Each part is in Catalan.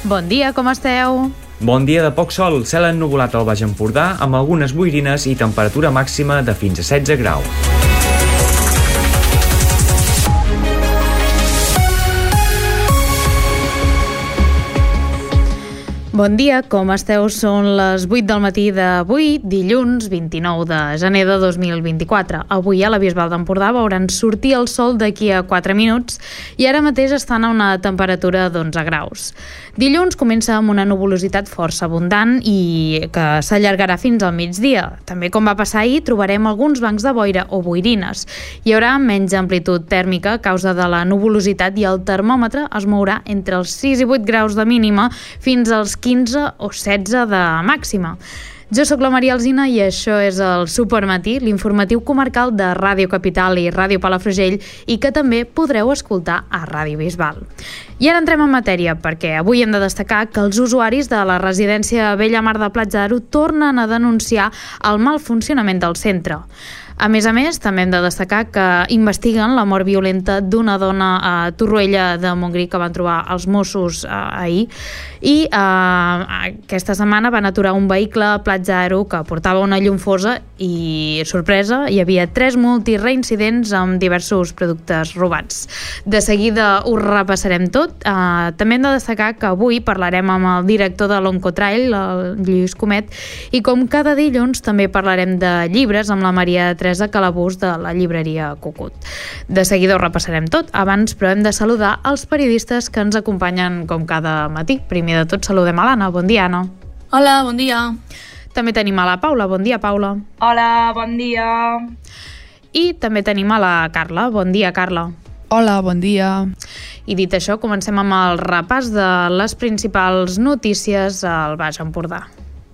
Bon dia, com esteu? Bon dia de poc sol, cel ennuvolat al Baix Empordà amb algunes boirines i temperatura màxima de fins a 16 graus. Bon dia, com esteu? Són les 8 del matí d'avui, dilluns 29 de gener de 2024. Avui a la Bisbal d'Empordà veuran sortir el sol d'aquí a 4 minuts i ara mateix estan a una temperatura d'11 graus. Dilluns comença amb una nuvolositat força abundant i que s'allargarà fins al migdia. També, com va passar ahir, trobarem alguns bancs de boira o boirines. Hi haurà menys amplitud tèrmica a causa de la nuvolositat i el termòmetre es mourà entre els 6 i 8 graus de mínima fins als 15 o 16 de màxima. Jo sóc la Maria Alsina i això és el Supermatí, l'informatiu comarcal de Ràdio Capital i Ràdio Palafrugell i que també podreu escoltar a Ràdio Bisbal. I ara entrem en matèria perquè avui hem de destacar que els usuaris de la residència Bella Mar de Platja d'Aro tornen a denunciar el mal funcionament del centre. A més, també hem de destacar que investiguen la mort violenta d'una dona a Torroella de Montgrí que van trobar els Mossos ahir i aquesta setmana van aturar un vehicle a Platja d'Aro que portava una llum fosa i, sorpresa, hi havia 3 multireincidents amb diversos productes robats. De seguida ho repassarem tot. També hem de destacar que avui parlarem amb el director de l'Oncotrail, el Lluís Comet, i com cada dilluns també parlarem de llibres amb la Maria Teresa Calabús de la llibreria Cucut. De seguida ho repassarem tot. Abans, però, hem de saludar els periodistes que ens acompanyen com cada matí. Primer de tot saludem a l'Anna. Bon dia, Anna. Hola, bon dia. També tenim a la Paula. Bon dia, Paula. Hola, bon dia. I també tenim a la Carla. Bon dia, Carla. Hola, bon dia. I dit això, comencem amb el repàs de les principals notícies al Baix Empordà.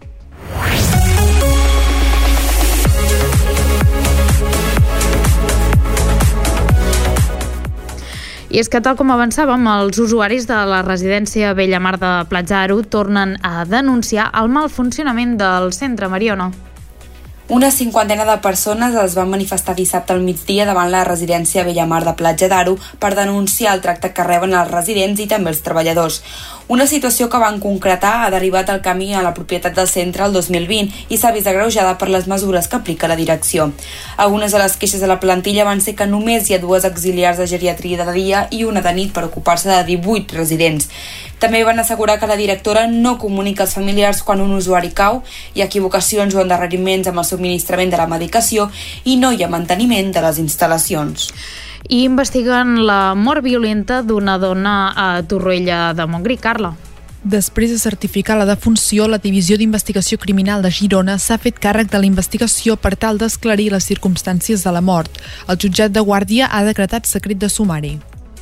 I és que, tal com avançàvem, els usuaris de la residència Bella Mar de Platja d'Aro tornen a denunciar el mal funcionament del centre, Mariona. Una cinquantena de persones es van manifestar dissabte al migdia davant la residència Bella Mar de Platja d'Aro per denunciar el tracte que reben els residents i també els treballadors. Una situació que van concretar ha derivat el canvi a la propietat del centre el 2020 i s'ha vist agreujada per les mesures que aplica la direcció. Algunes de les queixes de la plantilla van ser que només hi ha 2 auxiliars de geriatria de dia i una de nit per ocupar-se de 18 residents. També van assegurar que la directora no comunica als familiars quan un usuari cau, hi ha equivocacions o endarreriments amb el subministrament de la medicació i no hi ha manteniment de les instal·lacions. I investiguen la mort violenta d'una dona a Torroella de Montgrí. Carla. Després de certificar la defunció, la Divisió d'Investigació Criminal de Girona s'ha fet càrrec de la investigació per tal d'esclarir les circumstàncies de la mort. El jutjat de Guàrdia ha decretat secret de sumari.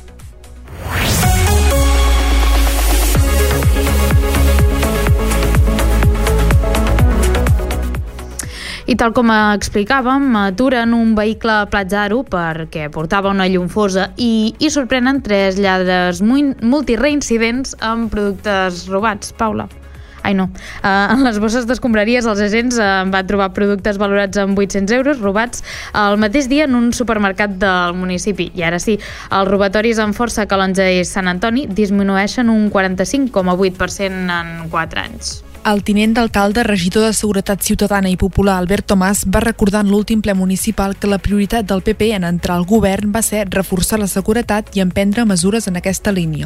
I tal com explicàvem, aturen un vehicle a Platja d'Aro perquè portava una llum fosa i sorprenen 3 lladres multireincidents amb productes robats. Paula. En les bosses d'escombraries els agents van trobar productes valorats en 800 euros robats el mateix dia en un supermercat del municipi. I ara sí, els robatoris amb Força, Calonja i Sant Antoni disminueixen un 45,8% en 4 anys. El tinent d'alcalde, regidor de Seguretat Ciutadana i Popular, Albert Tomàs, va recordar en l'últim ple municipal que la prioritat del PP en entrar al govern va ser reforçar la seguretat i emprendre mesures en aquesta línia.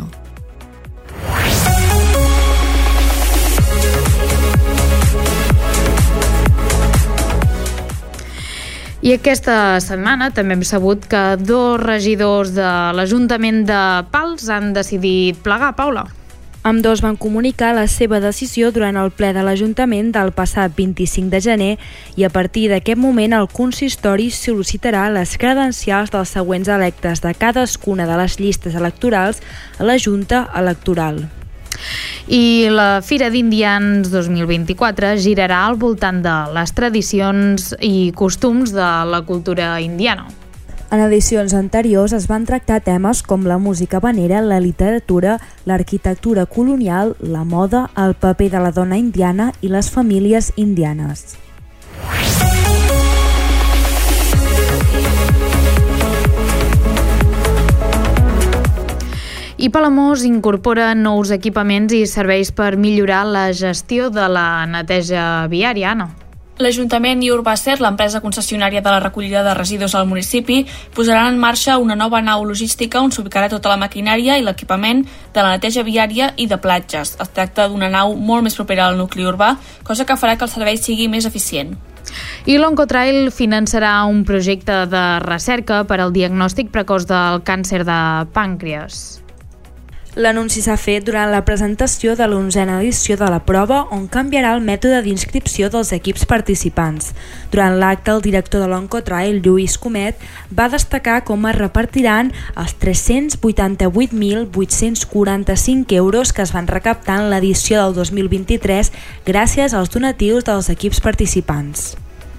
I aquesta setmana també hem sabut que 2 regidors de l'Ajuntament de Pals han decidit plegar, Paula. Ambdós van comunicar la seva decisió durant el ple de l'Ajuntament del passat 25 de gener i a partir d'aquest moment el consistori sol·licitarà les credencials dels següents electes de cadascuna de les llistes electorals a la Junta Electoral. I la Fira d'Indians 2024 girarà al voltant de les tradicions i costums de la cultura indiana. En edicions anteriors es van tractar temes com la música habanera, la literatura, l'arquitectura colonial, la moda, el paper de la dona indiana i les famílies indianes. I Palamós incorpora nous equipaments i serveis per millorar la gestió de la neteja viària. Anna. L'Ajuntament i Urbacer, l'empresa concessionària de la recollida de residus al municipi, posaran en marxa una nova nau logística on s'ubicarà tota la maquinària i l'equipament de la neteja viària i de platges. Es tracta d'una nau molt més propera al nucli urbà, cosa que farà que el servei sigui més eficient. I l'Oncotrail finançarà un projecte de recerca per al diagnòstic precoç del càncer de pàncreas. L'anunci s'ha fet durant la presentació de l'11a edició de la prova, on canviarà el mètode d'inscripció dels equips participants. Durant l'acte, el director de l'Oncotrail, Lluís Comet, va destacar com es repartiran els 388.845 euros que es van recaptar en l'edició del 2023 gràcies als donatius dels equips participants.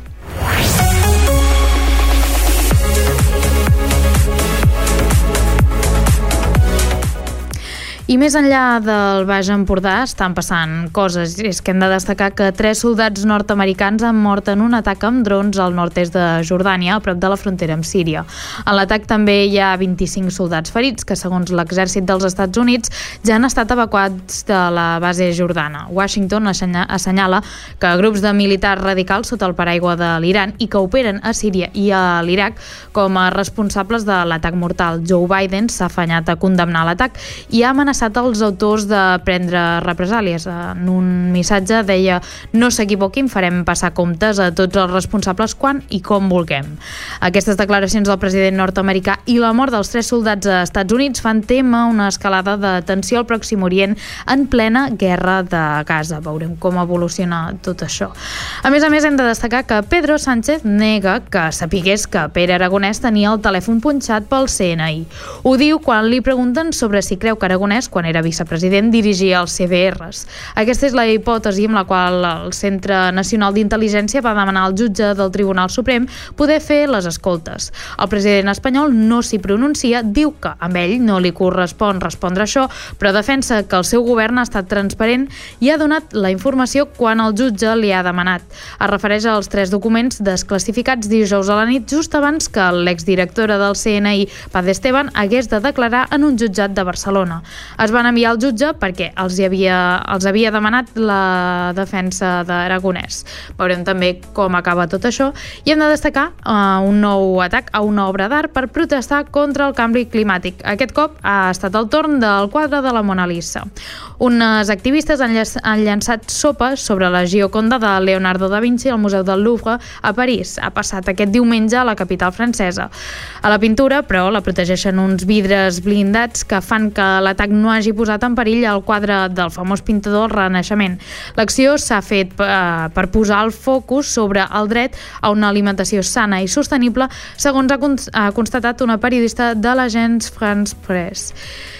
I més enllà del Baix Empordà estan passant coses. És que hem de destacar que 3 soldats nord-americans han mort en un atac amb drons al nord-est de Jordània, a prop de la frontera amb Síria. En l'atac també hi ha 25 soldats ferits, que segons l'exèrcit dels Estats Units ja han estat evacuats de la base jordana. Washington assenyala que grups de militars radicals sota el paraigua de l'Iran i que operen a Síria i a l'Iraq com a responsables de l'atac mortal. Joe Biden s'ha afanyat a condemnar l'atac i ha amenaçat els autors de prendre represàlies. En un missatge deia: no s'equivoquin, farem passar comptes a tots els responsables quan i com vulguem. Aquestes declaracions del president nord-americà i la mort dels 3 soldats als Estats Units fan tema una escalada de tensió al Pròxim Orient en plena guerra de Gaza. Veurem com evoluciona tot això. A més, hem de destacar que Pedro Sánchez nega que sapigués que Pere Aragonès tenia el telèfon punxat pel CNI. Ho diu quan li pregunten sobre si creu que Aragonès, quan era vicepresident, dirigia els CDRs. Aquesta és la hipòtesi amb la qual el Centre Nacional d'Intel·ligència va demanar al jutge del Tribunal Suprem poder fer les escoltes. El president espanyol no s'hi pronuncia, diu que amb ell no li correspon respondre això, però defensa que el seu govern ha estat transparent i ha donat la informació quan el jutge li ha demanat. Es refereix als 3 documents desclassificats dijous a la nit, just abans que l'exdirectora del CNI, Paz Esteban, hagués de declarar en un jutjat de Barcelona. Es van enviar al jutge perquè els havia demanat la defensa d'Aragonès. Veurem també com acaba tot això i hem de destacar un nou atac a una obra d'art per protestar contra el canvi climàtic. Aquest cop ha estat el torn del quadre de la Mona Lisa. Uns activistes han llançat sopes sobre la Gioconda de Leonardo da Vinci al Museu del Louvre a París. Ha passat aquest diumenge a la capital francesa. A la pintura, però, la protegeixen uns vidres blindats que fan que l'atac no hagi posat en perill el quadre del famós pintador del Renaixement. L'acció s'ha fet per posar el focus sobre el dret a una alimentació sana i sostenible, segons ha constatat una periodista de l'Agence France Presse.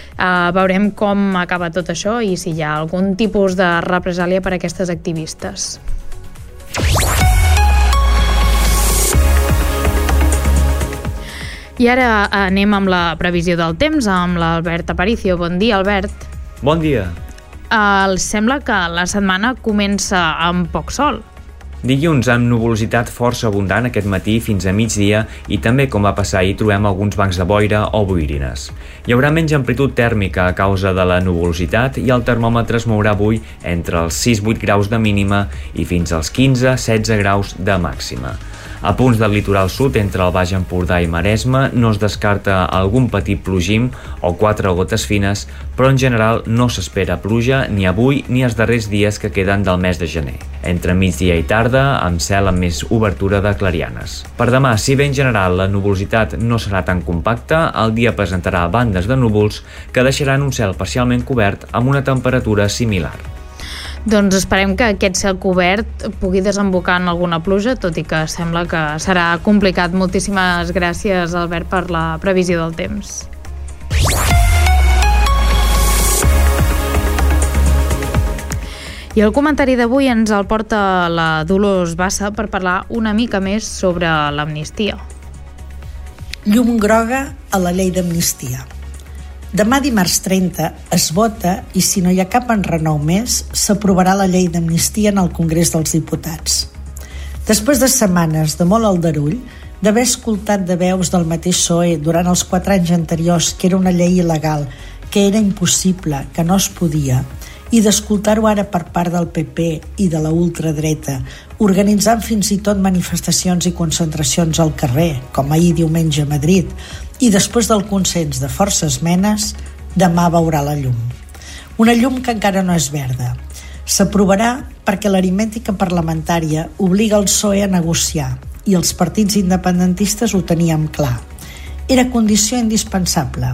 Veurem com acaba tot això i si hi ha algun tipus de represàlia per a aquestes activistes. I ara anem amb la previsió del temps amb l'Albert Aparicio. Bon dia, Albert. Bon dia. Sembla que la setmana comença amb poc sol. Dilluns amb nuvolositat força abundant aquest matí fins a migdia i també, com va passar ahir, trobem alguns bancs de boira o boirines. Hi haurà menys amplitud tèrmica a causa de la nuvolositat i el termòmetre es mourà avui entre els 6-8 graus de mínima i fins als 15-16 graus de màxima. A punts del litoral sud, entre el Baix Empordà i Maresme, no es descarta algun petit plogim o 4 gotes fines, però en general no s'espera pluja ni avui ni els darrers dies que queden del mes de gener. Entre migdia i tarda, amb cel amb més obertura de clarianes. Per demà, si bé en general la nuvolositat no serà tan compacta, el dia presentarà bandes de núvols que deixaran un cel parcialment cobert amb una temperatura similar. Doncs esperem que aquest cel cobert pugui desembocar en alguna pluja, tot i que sembla que serà complicat. Moltíssimes gràcies, Albert, per la previsió del temps. I el comentari d'avui ens el porta la Dolors Bassa per parlar una mica més sobre l'amnistia. Llum groga a la llei d'amnistia. Demà dimarts 30 es vota i si no hi ha cap enrenou més, s'aprovarà la llei d'amnistia en el Congrés dels Diputats. Després de setmanes de molt aldarull, d'haver escoltat de veus del mateix PSOE durant els 4 anys anteriors que era una llei il·legal, que era impossible, que no es podia, i d'escoltar-ho ara per part del PP i de la ultradreta, organitzant fins i tot manifestacions i concentracions al carrer, com ahir diumenge a Madrid, i després del consens de forces menes, demà veurà la llum. Una llum que encara no és verda. S'aprovarà perquè l'aritmètica parlamentària obliga el PSOE a negociar i els partits independentistes ho teníem clar. Era condició indispensable.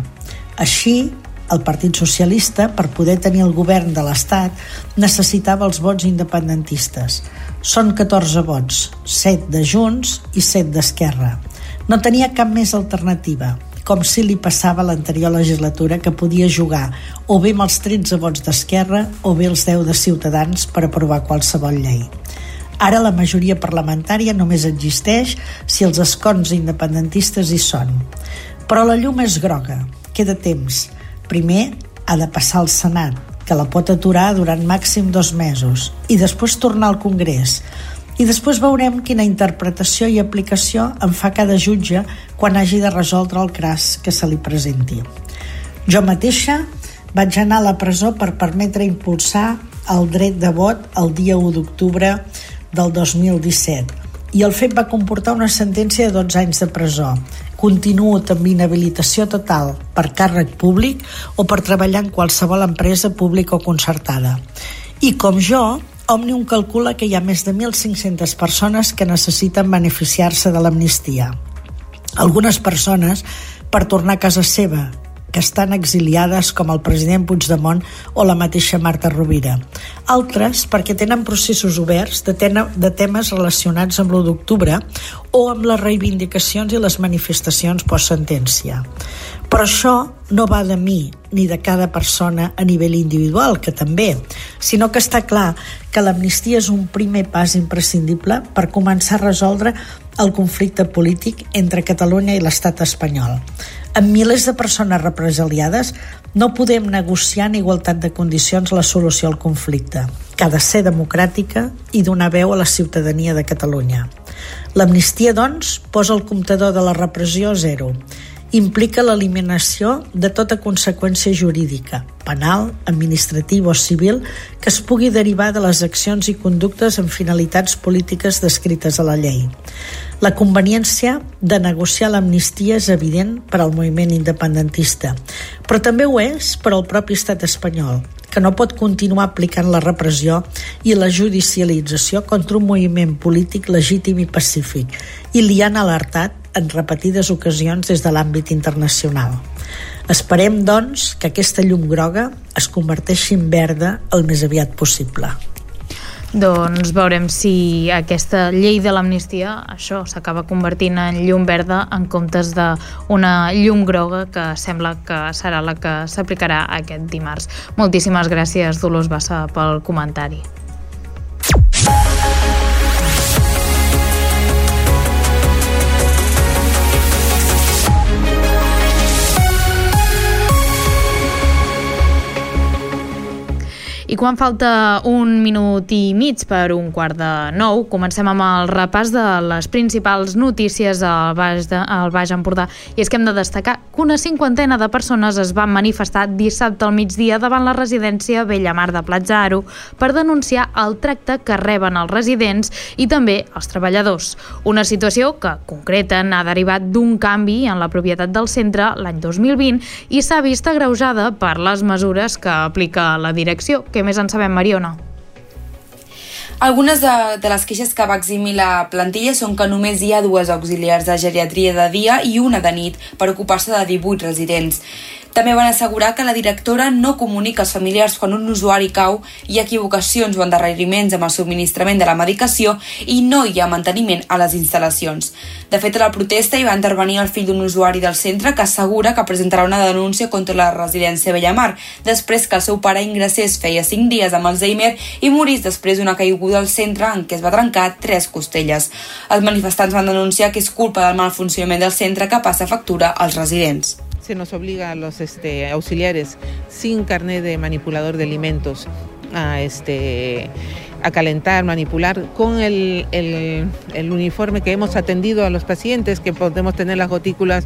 Així, el Partit Socialista, per poder tenir el govern de l'Estat, necessitava els vots independentistes. Són 14 vots, 7 de Junts i 7 d'Esquerra. No tenia cap més alternativa, com si li passava a l'anterior legislatura, que podia jugar o bé amb els 13 vots d'Esquerra o bé els 10 de Ciutadans per aprovar qualsevol llei. Ara la majoria parlamentària només existeix si els escons independentistes hi són. Però la llum és groga, queda temps. Primer ha de passar al Senat, que la pot aturar durant màxim 2 mesos, i després tornar al Congrés. I després veurem quina interpretació i aplicació en fa cada jutge quan hagi de resoldre el cas que se li presenti. Jo mateixa vaig anar a la presó per permetre impulsar el dret de vot el dia 1 d'octubre del 2017, i el fet va comportar una sentència de 12 anys de presó. Continuo amb inhabilitació total per càrrec públic o per treballar en qualsevol empresa pública o concertada. I com jo, Òmnium calcula que hi ha més de 1.500 persones que necessiten beneficiar-se de l'amnistia. Algunes persones per tornar a casa seva, que estan exiliades, com el president Puigdemont o la mateixa Marta Rovira. Altres perquè tenen processos oberts de temes relacionats amb l'1 d'octubre o amb les reivindicacions i les manifestacions post-sentència. Però això no va de mi ni de cada persona a nivell individual, que també, sinó que està clar que l'amnistia és un primer pas imprescindible per començar a resoldre el conflicte polític entre Catalunya i l'estat espanyol. Amb milers de persones represaliades no podem negociar en igualtat de condicions la solució al conflicte, que ha de ser democràtica i donar veu a la ciutadania de Catalunya. L'amnistia, doncs, posa el comptador de la repressió a 0. Implica l'eliminació de tota conseqüència jurídica, penal, administrativa o civil, que es pugui derivar de les accions i conductes amb finalitats polítiques descrites a la llei. La conveniència de negociar l'amnistia és evident per al moviment independentista, però també ho és per al propi estat espanyol, que no pot continuar aplicant la repressió i la judicialització contra un moviment polític legítim i pacífic, i li han alertat en repetides ocasions des de l'àmbit internacional. Esperem, doncs, que aquesta llum groga es converteixi en verda el més aviat possible. Doncs veurem si aquesta llei de l'amnistia, això, s'acaba convertint en llum verda en comptes d'una llum groga que sembla que serà la que s'aplicarà aquest dimarts. Moltíssimes gràcies, Dolors Bassa, pel comentari. I quan falta 1 minut i mig per 8:45, comencem amb el repàs de les principals notícies al Baix Empordà. I és que hem de destacar que una 50ena de persones es van manifestar dissabte al migdia davant la residència Bellamar de Platja d'Aro per denunciar el tracte que reben els residents i també els treballadors. Una situació que, concreten, ha derivat d'un canvi en la propietat del centre l'any 2020 i s'ha vist agreujada per les mesures que aplica la direcció. Què més en sabem, Mariona? Algunes de les queixes que va eximir la plantilla són que només hi ha 2 auxiliars de geriatria de dia i una de nit per ocupar-se de 18 residents. També van assegurar que la directora no comunica als familiars quan un usuari cau, hi ha equivocacions o endarreriments amb el subministrament de la medicació i no hi ha manteniment a les instal·lacions. De fet, a la protesta hi va intervenir el fill d'un usuari del centre que assegura que presentarà una denúncia contra la residència Bellamar després que el seu pare ingressés feia 5 dies amb Alzheimer i morís després d'una caiguda al centre en què es va trencar 3 costelles. Els manifestants van denunciar que és culpa del mal funcionament del centre que passa factura als residents. Se nos obliga a los auxiliares sin carnet de manipulador de alimentos a a calentar, manipular con el uniforme que hemos atendido a los pacientes, que podemos tener las gotículas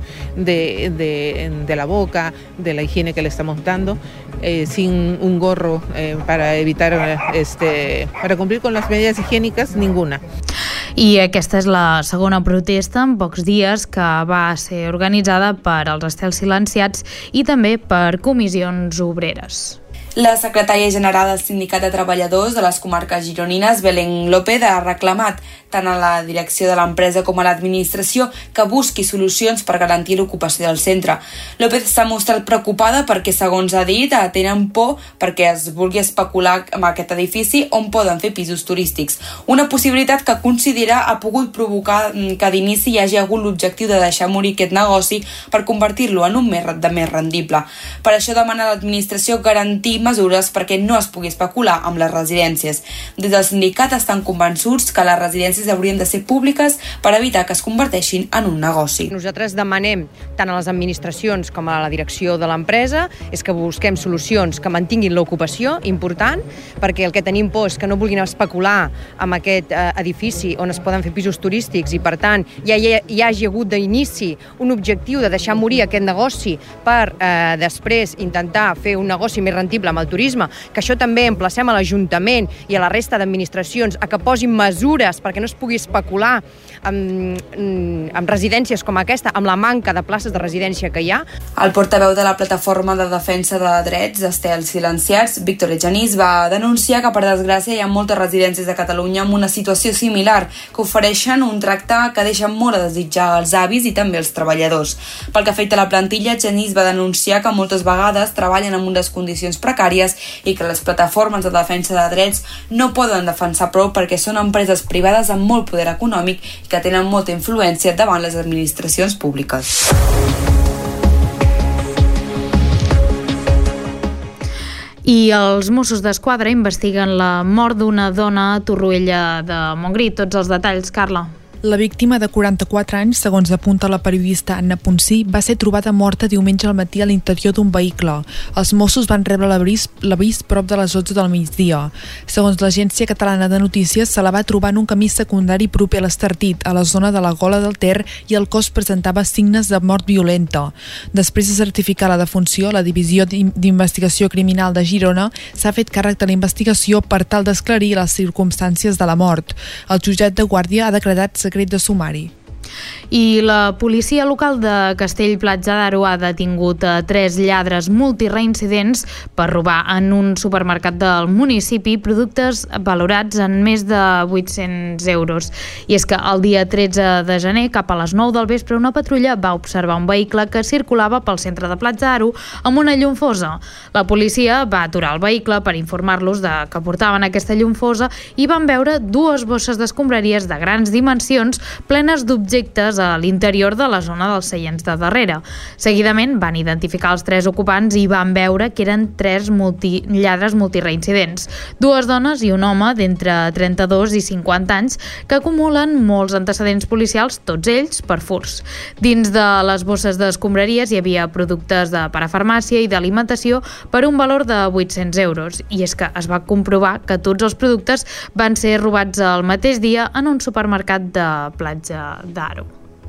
de la boca, de la higiene que le estamos dando, sin un gorro para evitar, para cumplir con las medidas higiénicas, ninguna. I aquesta és la segona protesta en pocs dies que va ser organitzada per als estels silenciats i també per comissions obreres. La secretària general del Sindicat de Treballadors de les comarques gironines, Belén López, ha reclamat tant a la direcció de l'empresa com a l'administració que busqui solucions per garantir l'ocupació del centre. López s'ha mostrat preocupada perquè, segons ha dit, tenen por perquè es vulgui especular amb aquest edifici on poden fer pisos turístics. Una possibilitat que considera ha pogut provocar que d'inici hi hagi hagut l'objectiu de deixar morir aquest negoci per convertir-lo en un més rendible. Per això demana a l'administració garantir mesures perquè no es pugui especular amb les residències. Des del sindicat estan convençuts que les residències haurien de ser públiques per evitar que es converteixin en un negoci. Nosaltres demanem tant a les administracions com a la direcció de l'empresa és que busquem solucions que mantinguin l'ocupació important, perquè el que tenim por és que no vulguin especular amb aquest edifici on es poden fer pisos turístics i, per tant, hi hagi hagut d'inici un objectiu de deixar morir aquest negoci per després intentar fer un negoci més rendible amb el turisme, que això també emplacem a l'Ajuntament i a la resta d'administracions a que posin mesures perquè no es pugui especular amb residències com aquesta, amb la manca de places de residència que hi ha. El portaveu de la Plataforma de Defensa de Drets d'Estels Silenciats, Víctor Genís, va denunciar que, per desgràcia, hi ha moltes residències de Catalunya amb una situació similar, que ofereixen un tracte que deixa molt a desitjar als avis i també als treballadors. Pel que afecta a la plantilla, Genís va denunciar que moltes vegades treballen en unes condicions precàries i que les plataformes de defensa de drets no poden defensar prou perquè són empreses privades amb molt poder econòmic i que tenen molta influència davant les administracions públiques. I els Mossos d'Esquadra investiguen la mort d'una dona a Torroella de Montgrí. Tots els detalls, Carla. La víctima, de 44 anys, segons apunta la periodista Anna Ponsí, va ser trobada morta diumenge al matí a l'interior d'un vehicle. Els Mossos van rebre l'avís prop de les 11 del migdia. Segons l'Agència Catalana de Notícies, se la va trobar en un camí secundari proper a l'Estartit, a la zona de la Gola del Ter, i el cos presentava signes de mort violenta. Després de certificar la defunció, la Divisió d'Investigació Criminal de Girona s'ha fet càrrec de la investigació per tal d'esclarir les circumstàncies de la mort. El jutjat de Guàrdia ha decretat secret de sumari. I la policia local de Castell-Platja d'Aro ha detingut 3 lladres multireincidents per robar en un supermercat del municipi productes valorats en més de 800 euros. I és que el dia 13 de gener, cap a les 9 del vespre, una patrulla va observar un vehicle que circulava pel centre de Platja d'Aro amb una llum fosa. La policia va aturar el vehicle per informar-los de que portaven aquesta llum fosa i van veure 2 bosses d'escombraries de grans dimensions plenes d'objectes a l'interior de la zona dels seients de darrere. Seguidament van identificar els 3 ocupants i van veure que eren 3 lladres multireincidents. 2 dones i un home d'entre 32 i 50 anys que acumulen molts antecedents policials, tots ells per furts. Dins de les bosses d'escombraries hi havia productes de parafarmàcia i d'alimentació per un valor de 800 euros. I és que es va comprovar que tots els productes van ser robats el mateix dia en un supermercat de Platja d'Aro.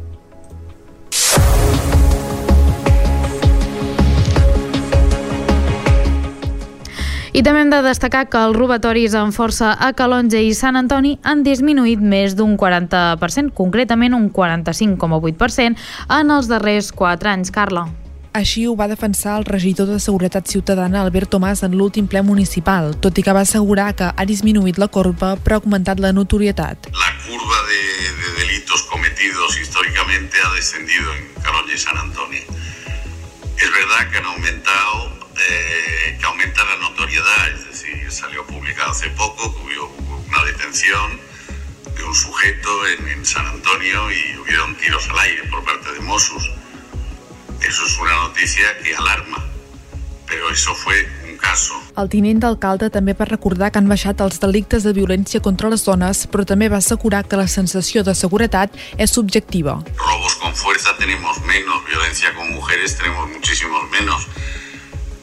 I també hem de destacar que els robatoris amb força a Calonge i Sant Antoni han disminuït més d'un 40%, concretament un 45,8% en els darrers 4 anys. Carla. Així ho va defensar el regidor de Seguretat Ciutadana, Albert Tomàs, en l'últim ple municipal, tot i que va assegurar que ha disminuït la corba però ha augmentat la notorietat. La curva de delitos cometidos históricamente ha descendido en Calonge y San Antonio. Es verdad que han aumentado, que aumenta la notoriedad, es decir, salió publicado hace poco que hubo una detención de un sujeto en San Antonio y hubieron tiros al aire por parte de Mossos. Eso es una noticia que alarma, pero eso fue un caso. El tinent d'alcalde també va recordar que han baixat els delictes de violència contra les dones, però també va assegurar que la sensació de seguretat és subjectiva. Robos con fuerza tenemos menos, violencia con mujeres tenemos muchísimos menos. Lo que pasa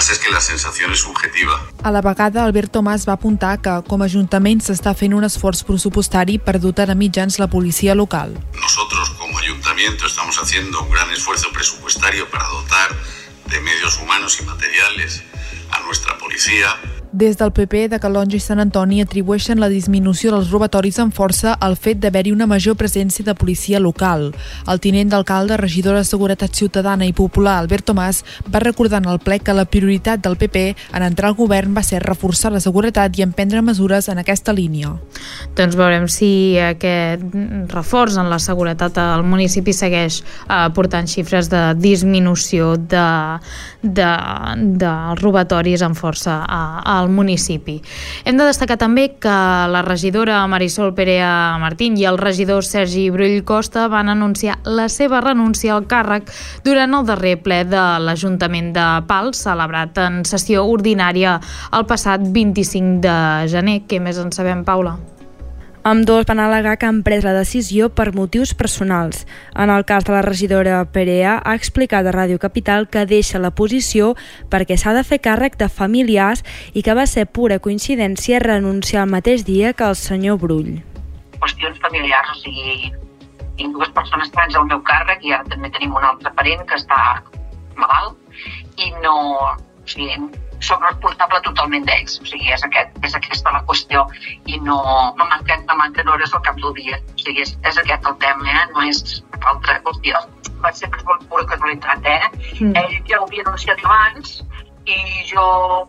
pasa es que la sensación es subjetiva. A la vegada, Albert Tomàs va apuntar que, com a Ajuntament, s'està fent un esforç pressupostari per dotar de mitjans la policia local. Nosotros, como Ayuntamiento, estamos haciendo un gran esfuerzo presupuestario para dotar de medios humanos y materiales a nuestra policía. Des del PP de Calonge i Sant Antoni atribueixen la disminució dels robatoris amb força al fet d'haver-hi una major presència de policia local. El tinent d'alcalde, regidor de Seguretat Ciutadana i Popular, Albert Tomàs, va recordar en el ple que la prioritat del PP en entrar al govern va ser reforçar la seguretat i emprendre mesures en aquesta línia. Doncs veurem si aquest reforç en la seguretat al municipi segueix portant xifres de disminució de robatoris amb força al municipi. Hem de destacar també que la regidora Marisol Perea Martín i el regidor Sergi Brull Costa van anunciar la seva renúncia al càrrec durant el darrer ple de l'Ajuntament de Pals, celebrat en sessió ordinària el passat 25 de gener. Què més en sabem, Paula? Ambdós van al·legar que han pres la decisió per motius personals. En el cas de la regidora Perea, ha explicat a Ràdio Capital que deixa la posició perquè s'ha de fer càrrec de familiars i que va ser pura coincidència renunciar el mateix dia que el senyor Brull. Qüestions familiars, o sigui, tinc dues persones trans al meu càrrec i ara també tenim un altre parent que està malalt i no... O sigui, soc responsable totalment d'ells, o sigui, és aquesta la qüestió i no manquen hores al cap del dia, o sigui, és aquest el tema, no és altra qüestió. Va ser pura casualitat, Ell ja ho havia anunciat abans i jo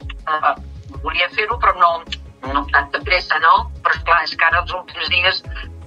volia fer-ho, però no amb tanta pressa, no? Però esclar, és que ara els últims dies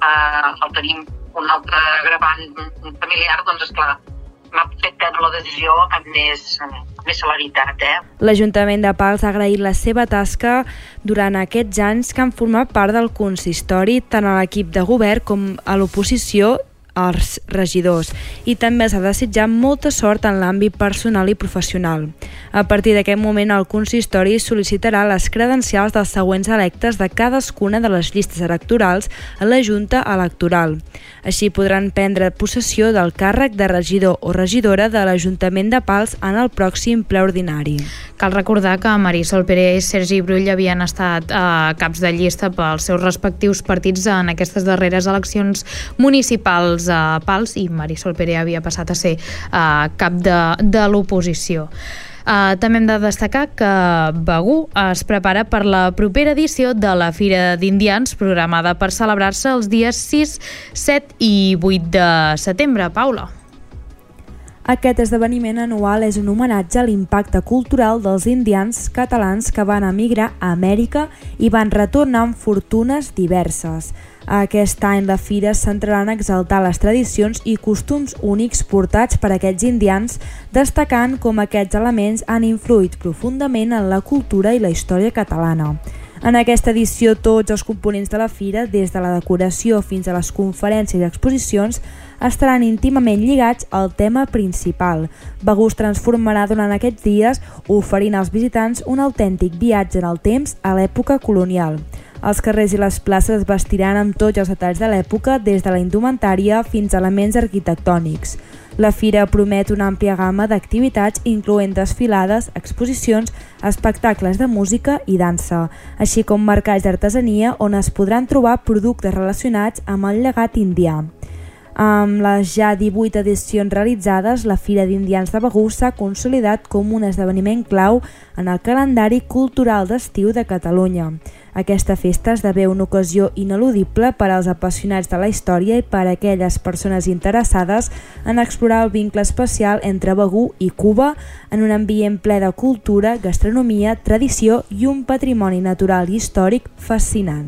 el tenim un altre agravant familiar, doncs esclar, m'ha fet prendre la decisió amb més celeritat. L'Ajuntament de Pals ha agraït la seva tasca durant aquests anys que han format part del consistori, tant a l'equip de govern com a l'oposició, als regidors, i també s'ha desitjat molta sort en l'àmbit personal i professional. A partir d'aquest moment, el consistori sol·licitarà les credencials dels següents electes de cadascuna de les llistes electorals a la Junta Electoral. Així podran prendre possessió del càrrec de regidor o regidora de l'Ajuntament de Pals en el pròxim ple ordinari. Cal recordar que Marisol Perea i Sergi Brull havien estat caps de llista pels seus respectius partits en aquestes darreres eleccions municipals a Pals, i Marisol Perea havia passat a ser cap de l'oposició. També hem de destacar que Begur es prepara per la propera edició de la Fira d'Indians, programada per celebrar-se els dies 6, 7 i 8 de setembre. Paula. Aquest esdeveniment anual és un homenatge a l'impacte cultural dels indians catalans que van emigrar a Amèrica i van retornar amb fortunes diverses. Aquest any la fira es centrarà en exaltar les tradicions i costums únics portats per aquests indians, destacant com aquests elements han influït profundament en la cultura i la història catalana. En aquesta edició, tots els components de la fira, des de la decoració fins a les conferències i exposicions, estaran íntimament lligats al tema principal. Begur es transformarà durant aquests dies, oferint als visitants un autèntic viatge en el temps a l'època colonial. Els carrers i les places es vestiran amb tots els detalls de l'època, des de la indumentària fins a elements arquitectònics. La fira promet una àmplia gamma d'activitats, incloent desfilades, exposicions, espectacles de música i dansa, així com mercats d'artesania on es podran trobar productes relacionats amb el llegat indià. Amb les ja 18 edicions realitzades, la Fira d'Indians de Begur s'ha consolidat com un esdeveniment clau en el calendari cultural d'estiu de Catalunya. Aquesta festa esdevé una ocasió ineludible per als apassionats de la història i per a aquelles persones interessades en explorar el vincle especial entre Begur i Cuba en un ambient ple de cultura, gastronomia, tradició i un patrimoni natural i històric fascinant.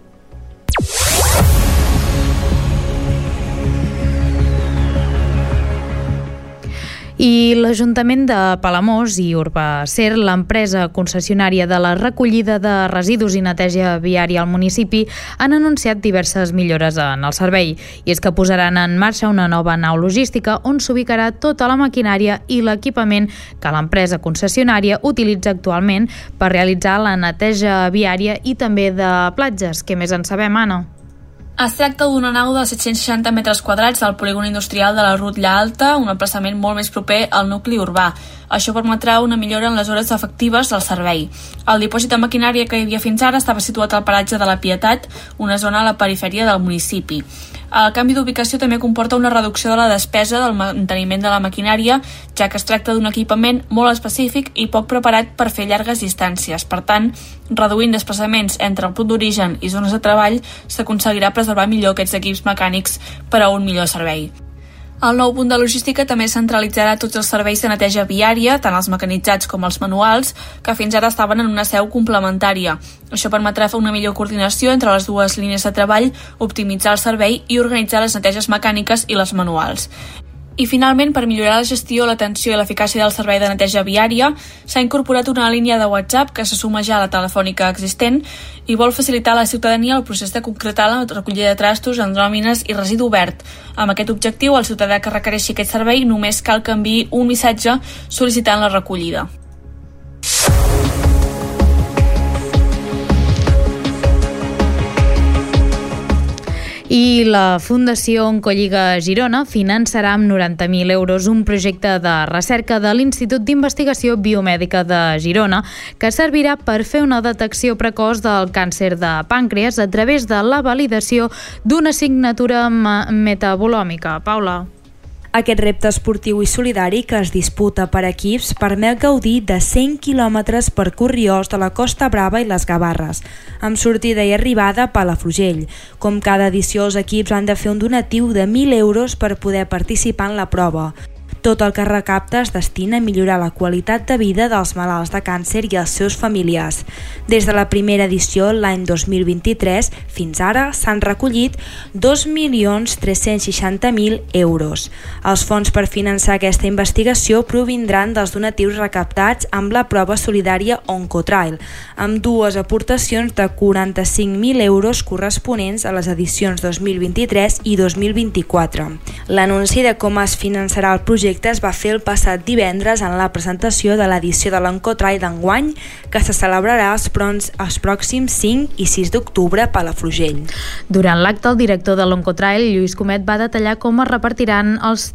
I l'Ajuntament de Palamós i Urbacer, l'empresa concessionària de la recollida de residus i neteja viària al municipi, han anunciat diverses millores en el servei. I és que posaran en marxa una nova nau logística on s'ubicarà tota la maquinària i l'equipament que l'empresa concessionària utilitza actualment per realitzar la neteja viària i també de platges. Què més en sabem, Anna? Es tracta d'una nau de 760 metres quadrats del polígon industrial de la Rutlla Alta, un emplaçament molt més proper al nucli urbà. Això permetrà una millora en les hores efectives del servei. El dipòsit de maquinària que hi havia fins ara estava situat al paratge de la Pietat, una zona a la perifèria del municipi. El canvi d'ubicació també comporta una reducció de la despesa del manteniment de la maquinària, ja que es tracta d'un equipament molt específic i poc preparat per fer llargues distàncies. Per tant, reduint desplaçaments entre el punt d'origen i zones de treball, s'aconseguirà preservar millor aquests equips mecànics per a un millor servei. El nou punt de logística també centralitzarà tots els serveis de neteja viària, tant els mecanitzats com els manuals, que fins ara estaven en una seu complementària. Això permetrà fer una millor coordinació entre les dues línies de treball, optimitzar el servei i organitzar les neteges mecàniques i les manuals. I finalment, per millorar la gestió, l'atenció i l'eficàcia del servei de neteja viària, s'ha incorporat una línia de WhatsApp que se suma ja a la telefònica existent i vol facilitar a la ciutadania el procés de concretar la recollida de trastos en nòmines i residu obert. Amb aquest objectiu, el ciutadà que requereixi aquest servei només cal que enviï un missatge sol·licitant la recollida. I la Fundació Oncolliga Girona finançarà amb 90.000 euros un projecte de recerca de l'Institut d'Investigació Biomèdica de Girona que servirà per fer una detecció precoç del càncer de pàncreas a través de la validació d'una assignatura metabolòmica. Paula. Aquest repte esportiu i solidari que es disputa per equips permet gaudir de 100 quilòmetres per corriols de la Costa Brava i les Gavarres, amb sortida i arribada a Palafrugell. Com cada edició, els equips han de fer un donatiu de 1.000 euros per poder participar en la prova. Tot el que recapta es destina a millorar la qualitat de vida dels malalts de càncer i els seus familiars. Des de la primera edició, l'any 2023, fins ara s'han recollit 2.360.000 euros. Els fons per finançar aquesta investigació provindran dels donatius recaptats amb la prova solidària Oncotrail, amb dues aportacions de 45.000 euros corresponents a les edicions 2023 i 2024. L'anunci de com es finançarà el projecte es va fer el passat divendres en la presentació de l'edició de l'Oncotrail d'enguany, que se celebrarà els pròxims 5 i 6 d'octubre a Palafrugell. Durant l'acte, el director de l'Oncotrail, Lluís Comet, va detallar com es repartiran els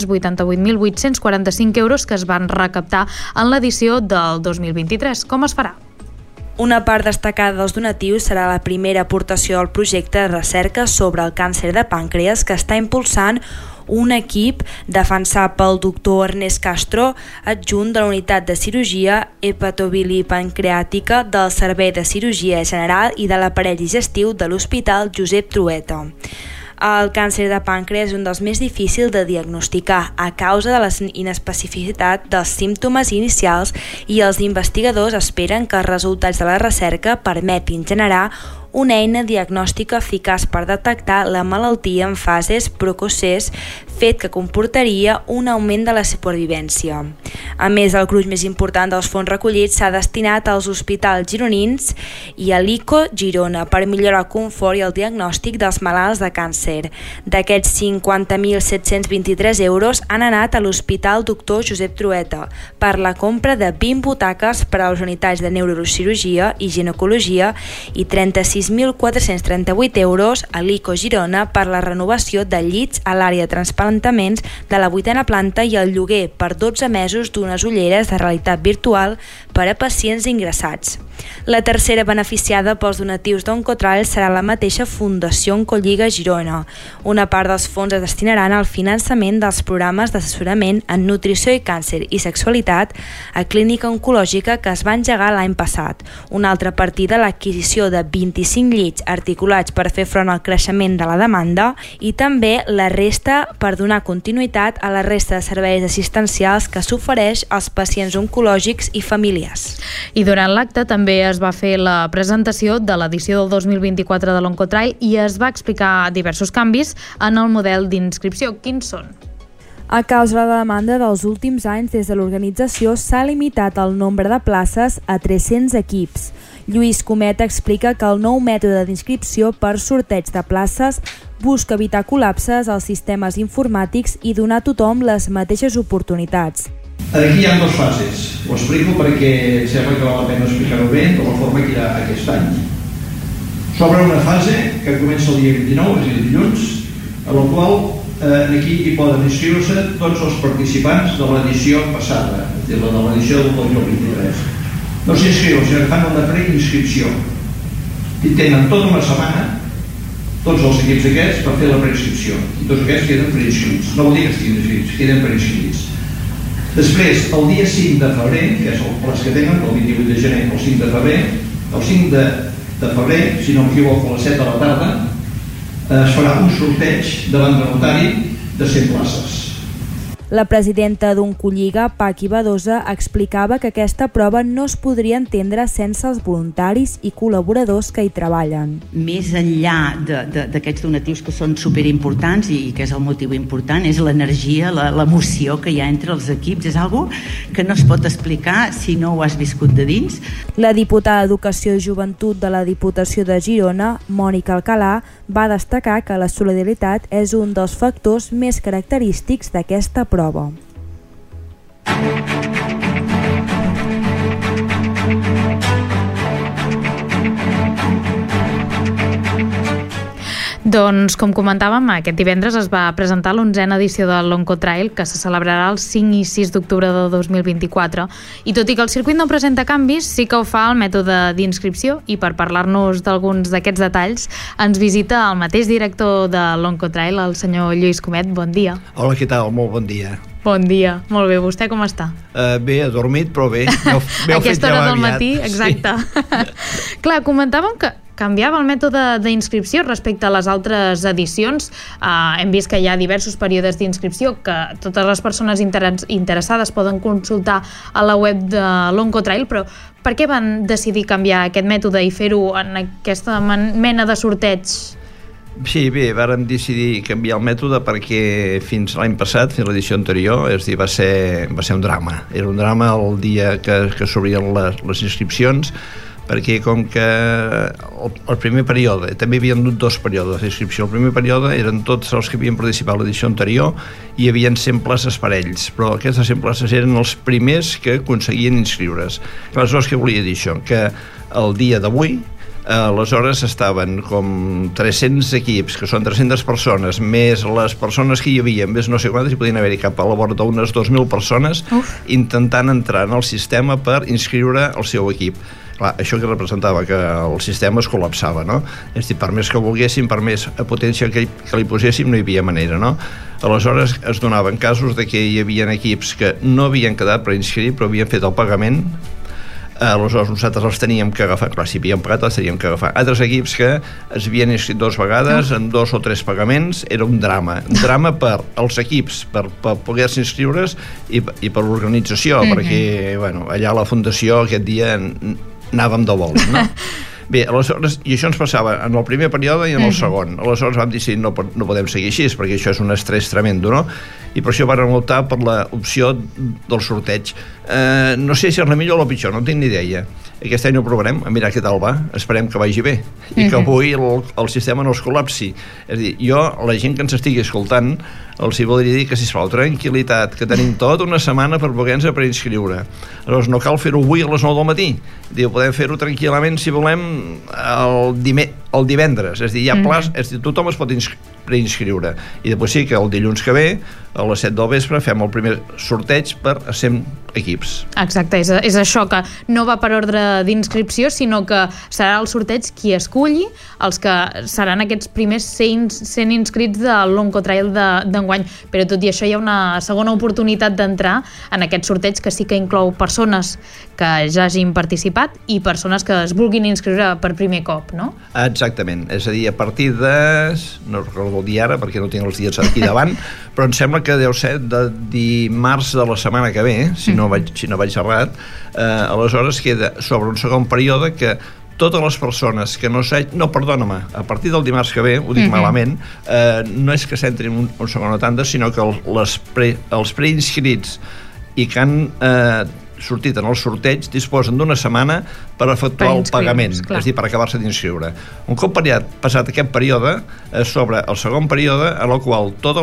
388.845 euros que es van recaptar en l'edició del 2023. Com es farà? Una part destacada dels donatius serà la primera aportació al projecte de recerca sobre el càncer de pàncreas que està impulsant un equip defensat pel doctor Ernest Castro, adjunt de la unitat de cirurgia hepatobilipancreàtica del Servei de Cirurgia General i de l'aparell digestiu de l'Hospital Josep Trueta. El càncer de pàncreas és un dels més difícils de diagnosticar a causa de la inespecificitat dels símptomes inicials i els investigadors esperen que els resultats de la recerca permetin generar una eina diagnòstica eficaç per detectar la malaltia en fases precoces, fet que comportaria un augment de la supervivència. A més, el gruix més important dels fons recollits s'ha destinat als hospitals gironins i a l'ICO Girona per millorar el confort i el diagnòstic dels malalts de càncer. D'aquests 50.723 euros han anat a l'Hospital Doctor Josep Trueta per la compra de 20 butaques per a les unitats de neurocirurgia i ginecologia i 36.438 euros a l'ICO Girona per la renovació de llits a l'àrea de trasplantaments de la 8a planta i el lloguer per 12 mesos d'unes ulleres de realitat virtual per a pacients ingressats. La tercera beneficiada pels donatius d'Oncotrail serà la mateixa Fundació Oncolliga Girona. Una part dels fons es destinaran al finançament dels programes d'assessorament en nutrició i càncer i sexualitat a Clínica Oncològica que es va engegar l'any passat. Una altra partida, l'adquisició de 25 llits articulats per fer front al creixement de la demanda i també la resta per donar continuïtat a la resta de serveis assistencials que s'ofereix als pacients oncològics i familiars. I durant l'acte també es va fer la presentació de l'edició del 2024 de l'Oncotrail i es va explicar diversos canvis en el model d'inscripció. Quins són? A causa de la demanda dels últims anys, des de l'organització s'ha limitat el nombre de places a 300 equips. Lluís Comet explica que el nou mètode d'inscripció per sorteig de places busca evitar col·lapses als sistemes informàtics i donar a tothom les mateixes oportunitats. Aquí hi ha dues fases. Ho explico perquè sembla que val la pena explicar-ho bé de la forma que hi ha aquest any. S'obre una fase que comença el dia 29, és a dir, dilluns, a la qual aquí hi poden inscriure-se tots els participants de l'edició passada, és a dir, la de l'edició del 2023. No s'inscriuen, sinó que fan una preinscripció i tenen tota una setmana tots els equips aquests per fer la preinscripció, i tots aquests queden preinscrits. No vol dir que estiguin inscrits, queden preinscrits. Després, el dia 5 de febrer, que és el plaç que tenen, el 28 de gener, el 5 de febrer, el 5 de febrer, si no m'equivoco, a les 7 de la tarda, es farà un sorteig davant de notari de 100 places. La presidenta d'Oncolliga, Paqui Badosa, explicava que aquesta prova no es podria entendre sense els voluntaris i col·laboradors que hi treballen. Més enllà d'aquests donatius que són superimportants i que és el motiu important, és l'energia, l'emoció que hi ha entre els equips. És algo que no es pot explicar si no ho has viscut de dins. La diputada d'Educació i Joventut de la Diputació de Girona, Mònica Alcalà, va destacar que la solidaritat és un dels factors més característics d'aquesta prova. Doncs, com comentàvem, aquest divendres es va presentar l'11a edició de l'Oncotrail, que se celebrarà el 5 i 6 d'octubre de 2024. I tot i que el circuit no presenta canvis, sí que ho fa el mètode d'inscripció, i per parlar-nos d'alguns d'aquests detalls ens visita el mateix director de l'Oncotrail, el senyor Lluís Comet. Bon dia. Hola, què tal? Molt bon dia. Bon dia. Molt bé. Vostè com està? Bé, adormit, però bé. Aquesta hora del matí, exacte. Sí. Clar, comentàvem que canviava el mètode d'inscripció respecte a les altres edicions. Hem vist que hi ha diversos períodes d'inscripció que totes les persones interessades poden consultar a la web de l'Oncotrail, però per què van decidir canviar aquest mètode i fer-ho en aquesta mena de sorteig? Sí, bé, vàrem decidir canviar el mètode perquè fins l'any passat, fins l'edició anterior, és a dir, va ser un drama. Era un drama el dia que s'obrien les inscripcions, perquè com que el primer període, també hi havia dos períodes d'inscripció. El primer període eren tots els que havien participat a l'edició anterior i hi havia 100 places per ells, però aquestes 100 places eren els primers que aconseguien inscriure's. Aleshores, què volia dir això? Que el dia d'avui, aleshores estaven com 300 equips, que són 300 persones, més les persones que hi havia, més no sé quantes, hi podien haver-hi cap a la vora d'unes 2.000 persones intentant entrar en el sistema per inscriure el seu equip. Clar, això que representava que el sistema es col·lapsava, no? És a dir, per més que volguéssim, per més potència que li poséssim, no hi havia manera, no? Aleshores es donaven casos de que hi havia equips que no havien quedat per inscriure, però havien fet el pagament. Aleshores nosaltres els teníem que agafar, clar, si havíem pagat els teníem que agafar. Altres equips que es havien inscrit 2 vegades en 2 o 3 pagaments, era un drama per als equips, per poder-se inscriure's i per l'organització, perquè bueno, allà a la fundació aquest dia anàvem de vol, no? Bé, aleshores, i això ens passava en el primer període i en el segon. Aleshores vam decidir no podem seguir així, perquè això és un estrès tremendo, no? I per això vam optar per l'opció del sorteig. No sé si és la millor o la pitjor, no tinc ni idea. Aquest any ho provarem, a mirar què tal va, esperem que vagi bé i que avui el sistema no es col·lapsi. És a dir, jo, la gent que ens estigui escoltant, els hi voldria dir que, sisplau, tranquil·litat, que tenim tota una setmana per poder-nos preinscriure. Aleshores, no cal fer-ho avui a les 9 del matí. Podem fer-ho tranquil·lament, si volem, el divendres. És a dir, hi ha plaç, tothom es pot preinscriure. I després sí que el dilluns que ve, a les 7 del vespre, fem el primer sorteig per a 100 equips. Exacte, és això, que no va per ordre d'inscripció, sinó que serà el sorteig qui esculli els que seran aquests primers 100 inscrits de l'Oncotrail d'enguany. Però tot i això hi ha una segona oportunitat d'entrar en aquest sorteig, que sí que inclou persones que ja hagin participat i persones que es vulguin inscriure per primer cop, no? Exactament, és a dir, a partir de... no recordo el dia ara perquè no tinc els dies aquí davant, però em sembla que deu ser de dimarts de la setmana que ve, si no vaig errat, aleshores queda sobre un segon període que totes les persones que no perdona-me, a partir del dimarts que ve, ho dic malament, no és que s'entrin un segona tanda, sinó que els preinscrits i que han sortit en el sorteig disposen d'una setmana per efectuar el pagament, és a dir, per acabar-se d'inscriure. Un cop passat aquest període, sobre el segon període, en el qual tots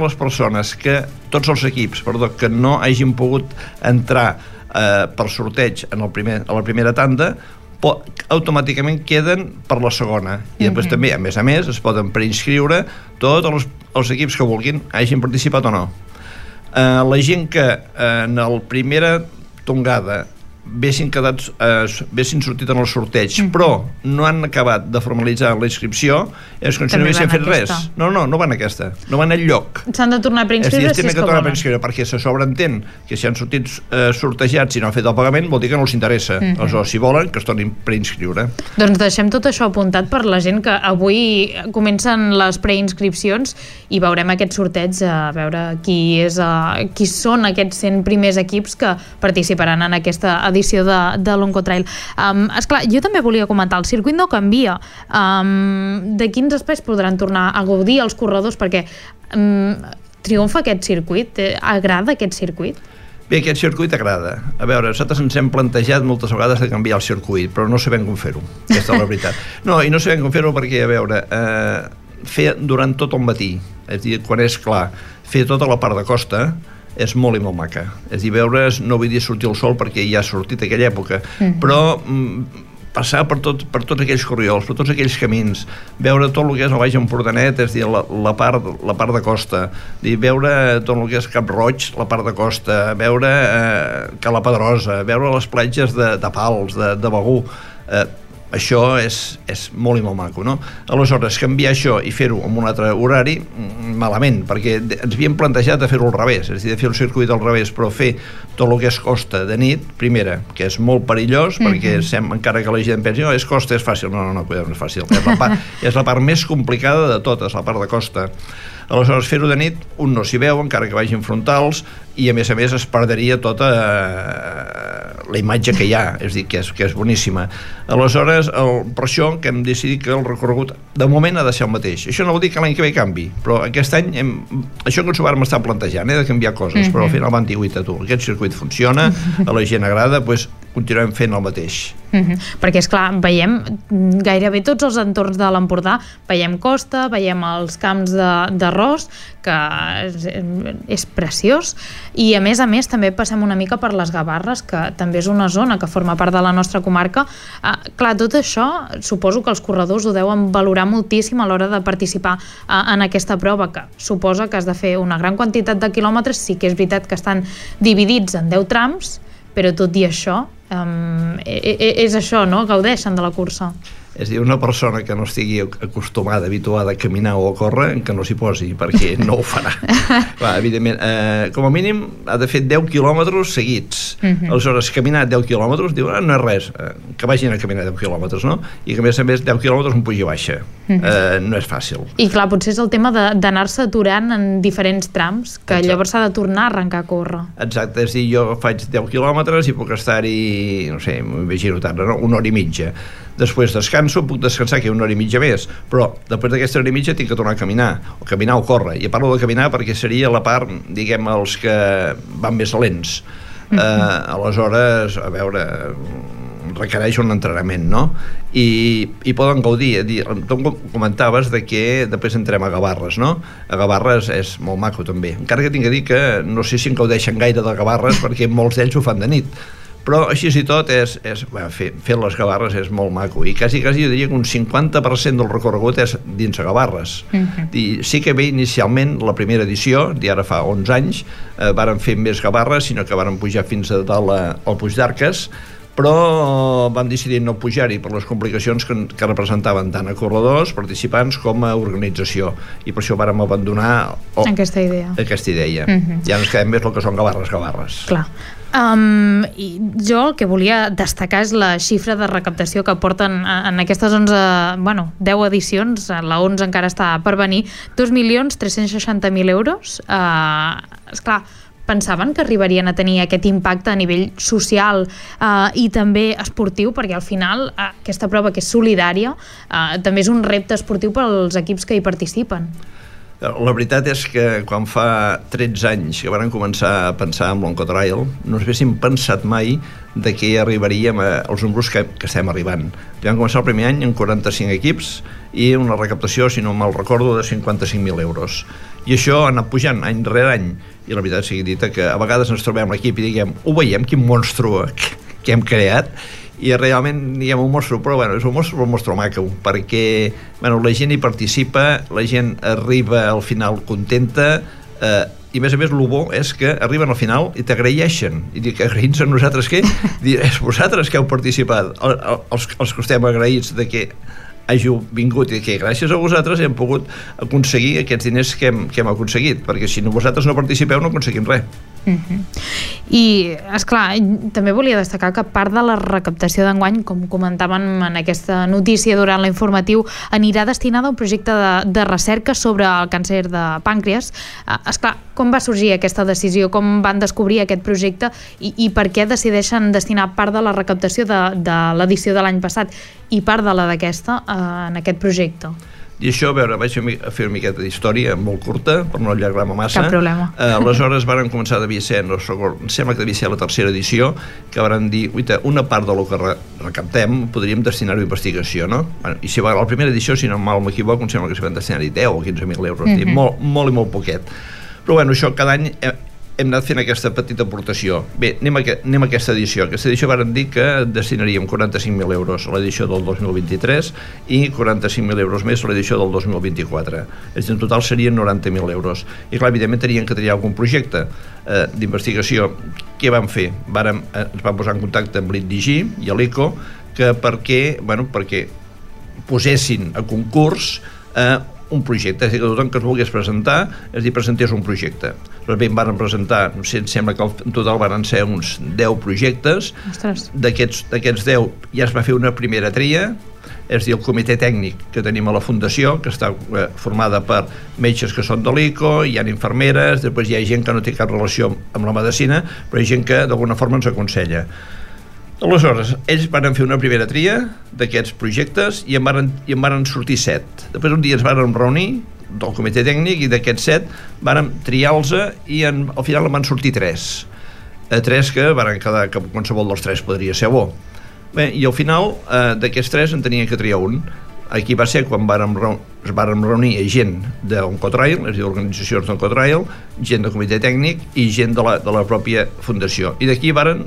els equips que no hagin pogut entrar per sorteig a la primera tanda automàticament queden per la segona, i després també, a més, es poden preinscriure tots els equips que vulguin, hagin participat o no. La gent que en la primera tongada vessin sortit en el sorteig, però no han acabat de formalitzar la inscripció, és com si no haguessin fet res. No van a aquesta, no van enlloc. S'han de tornar a preinscriure si és que volen. Perquè se sobreentén que si han sortit sortejats i no han fet el pagament vol dir que no els interessa. Aleshores, si volen, que es tornin a preinscriure. Doncs deixem tot això apuntat per la gent que avui comencen les preinscripcions i veurem aquest sorteig, a veure qui són aquests 100 primers equips que participaran en aquesta edició de l'Oncotrail. Esclar, jo també volia comentar, el circuit no canvia. De quins espais podran tornar a gaudir els corredors? Perquè triomfa aquest circuit? Agrada aquest circuit? Bé, aquest circuit agrada. A veure, nosaltres ens hem plantejat moltes vegades de canviar el circuit, però no sabem com fer-ho. Aquesta és la veritat. I no sabem com fer-ho perquè, a veure, fer durant tot el matí, és a dir, quan és clar, fer tota la part de costa és molt i molt maca. És a dir, veure's, no vull dir sortir el sol perquè ja ha sortit aquella època, però passar per tots aquells corriols, per tots aquells camins, veure tot el que és el Baix Empordanet, és a dir, la part de costa, veure tot el que és Cap Roig, la part de costa, veure Cala Pedrosa, veure les platges de Pals, de Begur, això és molt i molt maco, no? Aleshores, canviar això i fer-ho en un altre horari, malament, perquè ens havíem plantejat de fer-ho al revés, és a dir, de fer el circuit al revés, però fer tot el que és costa de nit, primera, que és molt perillós, perquè encara que la gent pensi, és costa, és fàcil. No, cuidado, no és fàcil. És la part més complicada de totes, la part de costa. Aleshores, fer-ho de nit, un no s'hi veu, encara que vagin frontals, i a més es perdria tota la imatge que hi ha, és a dir, que és boníssima. Aleshores, per això que hem decidit que el recorregut de moment ha de ser el mateix. Això no vol dir que l'any que ve canvi, però aquest any això que ens ho vàrem estar plantejant, de canviar coses, però al final van dir, uita tu, aquest circuit funciona, a la gent agrada, doncs continuem fent el mateix. Perquè, esclar, veiem gairebé tots els entorns de l'Empordà, veiem costa, veiem els camps d'arròs, que és preciós, i a més també passem una mica per les Gavarres, que també és una zona que forma part de la nostra comarca. Clar, tot això suposo que els corredors ho deuen valorar moltíssim a l'hora de participar en aquesta prova, que suposa que has de fer una gran quantitat de quilòmetres. Sí que és veritat que estan dividits en 10 trams, però tot i això és això, no? Gaudeixen de la cursa. És a dir, una persona que no estigui acostumada, habituada a caminar o a córrer, que no s'hi posi, perquè no ho farà. Clar, evidentment, com a mínim ha de fer 10 quilòmetres seguits. Aleshores, caminar 10 quilòmetres, diu, no és res, que vagin a caminar 10 quilòmetres, no? I que a més 10 quilòmetres un puja i baixa. No és fàcil. I clar, potser és el tema d'anar-se aturant en diferents trams, que llavors s'ha de tornar a arrencar a córrer. Exacte, és a dir, jo faig 10 quilòmetres i puc estar-hi, no sé, m'imagino tant, una hora i mitja. Després descanso, puc descansar que una hora i mitja més, però després d'aquesta hora i mitja tinc que tornar a caminar o córrer, i parlo de caminar perquè seria la part, diguem, els que van més lents. Aleshores, a veure, requereix un entrenament, no? I poden gaudir. Tu comentaves que després entrem a Gavarres, no? A Gavarres és molt maco també, encara que tinc que dir que no sé si en gaudeixen gaire de Gavarres perquè molts d'ells ho fan de nit, però així i tot fer les Gavarres és molt maco, i quasi jo diria que un 50% del recorregut és dins a Gavarres. Sí que bé, inicialment la primera edició, ara fa 11 anys, varen fer més Gavarres, sinó que varen pujar fins a dalt al Puig d'Arques, però van decidir no pujar-hi per les complicacions que representaven tant a corredors, participants, com a organització, i per això vàrem abandonar aquesta idea. Ja ens quedem més el que són Gavarres. Clar. I jo el que volia destacar és la xifra de recaptació que porten en aquestes 10 edicions, la 11 encara està per venir, 2.360.000 euros. Esclar, pensaven que arribarien a tenir aquest impacte a nivell social i també esportiu, perquè al final aquesta prova, que és solidària, també és un repte esportiu per als equips que hi participen. La veritat és que quan fa 13 anys que vam començar a pensar en l'Oncotrail, no ens haguéssim pensat mai de que arribaríem als números que estem arribant. Vam començar el primer any amb 45 equips i una recaptació, si no mal recordo, de 55.000 euros. I això ha anat pujant any rere any, i la veritat sigui dita que a vegades ens trobem l'equip i diguem, ho veiem, quin monstru, hem creat, i realment diguem un mostro, però bueno, és un mostro maco, perquè bueno, la gent hi participa, la gent arriba al final contenta, i a més el bo és que arriben al final i t'agraeixen, i dic, agraïts a nosaltres què? És vosaltres que heu participat, els que estem agraïts de que hàgiu vingut, i que gràcies a vosaltres hem pogut aconseguir aquests diners que hem aconseguit, perquè si vosaltres no participeu no aconseguim res. I, esclar, també volia destacar que part de la recaptació d'enguany, com comentaven en aquesta notícia durant l'informatiu, anirà destinada a un projecte de recerca sobre el càncer de pàncreas. Esclar, com va sorgir aquesta decisió? Com van descobrir aquest projecte i per què decideixen destinar part de la recaptació de l'edició de l'any passat i part de la d'aquesta en aquest projecte? I això, a veure, vaig fer una miqueta d'història molt curta, per no allargar-me massa. Cap problema. Aleshores varen començar, devia ser, no recordo, em sembla que devia ser la tercera edició, que varen dir, uita, una part del que recaptem podríem destinar-ho a investigació, no? Bueno, i si va a la primera edició, si no mal m'equivoco, em sembla que s'hi van destinar-hi 10 o 15.000 euros, molt i molt poquet. Però bueno, això cada any hem anat fent aquesta petita aportació. Bé, anem a aquesta edició. Aquesta edició varen dir que destinaríem 45.000 euros a l'edició del 2023 i 45.000 euros més a l'edició del 2024. És a dir, en total serien 90.000 euros. I clar, evidentment tenien que triar algun projecte d'investigació. Què vam fer? Ens vam posar en contacte amb l'INDIGI i l'ICO perquè posessin a concurs un projecte, és a dir, que tothom que es volgués presentar, és a dir, presentés un projecte. Però bé, em van presentar, no sé, em sembla que en total van ser uns 10 projectes. D'aquests 10 ja es va fer una primera tria, és a dir, el comitè tècnic que tenim a la Fundació, que està formada per metges que són de l'ICO, hi ha infermeres, després hi ha gent que no té cap relació amb la medicina, però hi ha gent que d'alguna forma ens aconsella. Aleshores, ells van fer una primera tria d'aquests projectes i en varen sortir 7. Després un dia ens varen reunir del comitè tècnic i d'aquests 7 varen triar-los i al final en van sortir 3. 3 que varen quedar que qualsevol dels 3 podria ser bo. Bé, i al final d'aquests 3 en tenien que triar un. Aquí va ser quan es varen reunir gent d'Oncotrail, és a dir, organitzacions d'Oncotrail, gent del comitè tècnic i gent de la pròpia fundació. I d'aquí varen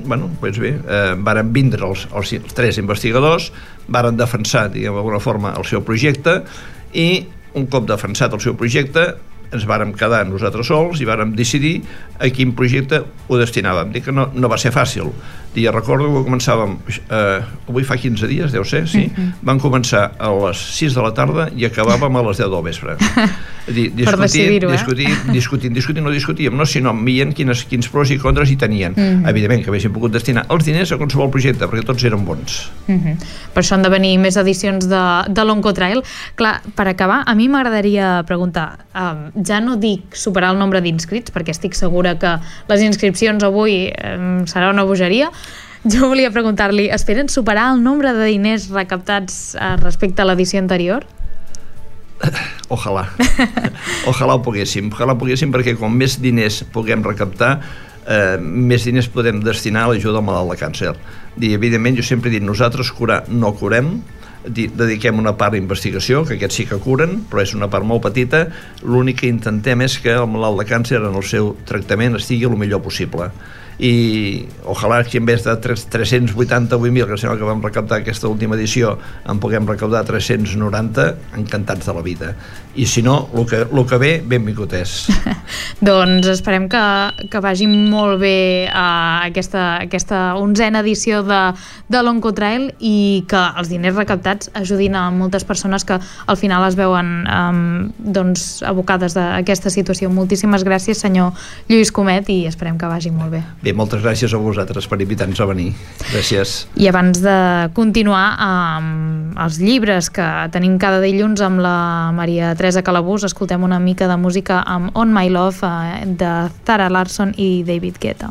vindre els 3 investigadors, varen defensar, diguem d'alguna forma, el seu projecte i un cop defensat el seu projecte ens vàrem quedar nosaltres sols i vàrem decidir a quin projecte ho destinàvem. Dic que no va ser fàcil. I recordo que començàvem, avui fa 15 dies, deu ser, sí? Vam començar a les 6 de la tarda i acabàvem a les 10 del vespre. Discutíem, sinó veient quins pros i contres hi tenien. Evidentment que haguéssim pogut destinar els diners a qualsevol projecte, perquè tots eren bons. Per això han de venir més edicions de l'Oncotrail. Clar, per acabar, a mi m'agradaria preguntar, ja no dic superar el nombre d'inscrits, perquè estic segura que les inscripcions avui serà una bogeria. Jo volia preguntar-li, esperen superar el nombre de diners recaptats respecte a l'edició anterior? Ojalà ho poguéssim, perquè com més diners puguem recaptar, més diners podem destinar a l'ajuda al malalt de càncer. I evidentment jo sempre he dit, nosaltres curar no curem, dediquem una part d'investigació, que aquests sí que curen, però és una part molt petita. L'únic que intentem és que el malalt de càncer en el seu tractament estigui el millor possible. I ojalà que en vez de 388.000 que sembla que vam recaptar aquesta última edició en puguem recaptar 390, encantats de la vida. I si no, el que ve, benvingut és. Doncs esperem que vagi molt bé aquesta 11a edició de l'Oncotrail i que els diners recaptats ajudin a moltes persones que al final es veuen abocades a aquesta situació. Moltíssimes gràcies, senyor Lluís Comet, i esperem que vagi molt bé. Bé, moltes gràcies a vosaltres per invitar-nos a venir. Gràcies. I abans de continuar amb els llibres que tenim cada dilluns amb la Maria Teresa Calabús, escoltem una mica de música amb On My Love de Zara Larsson i David Guetta.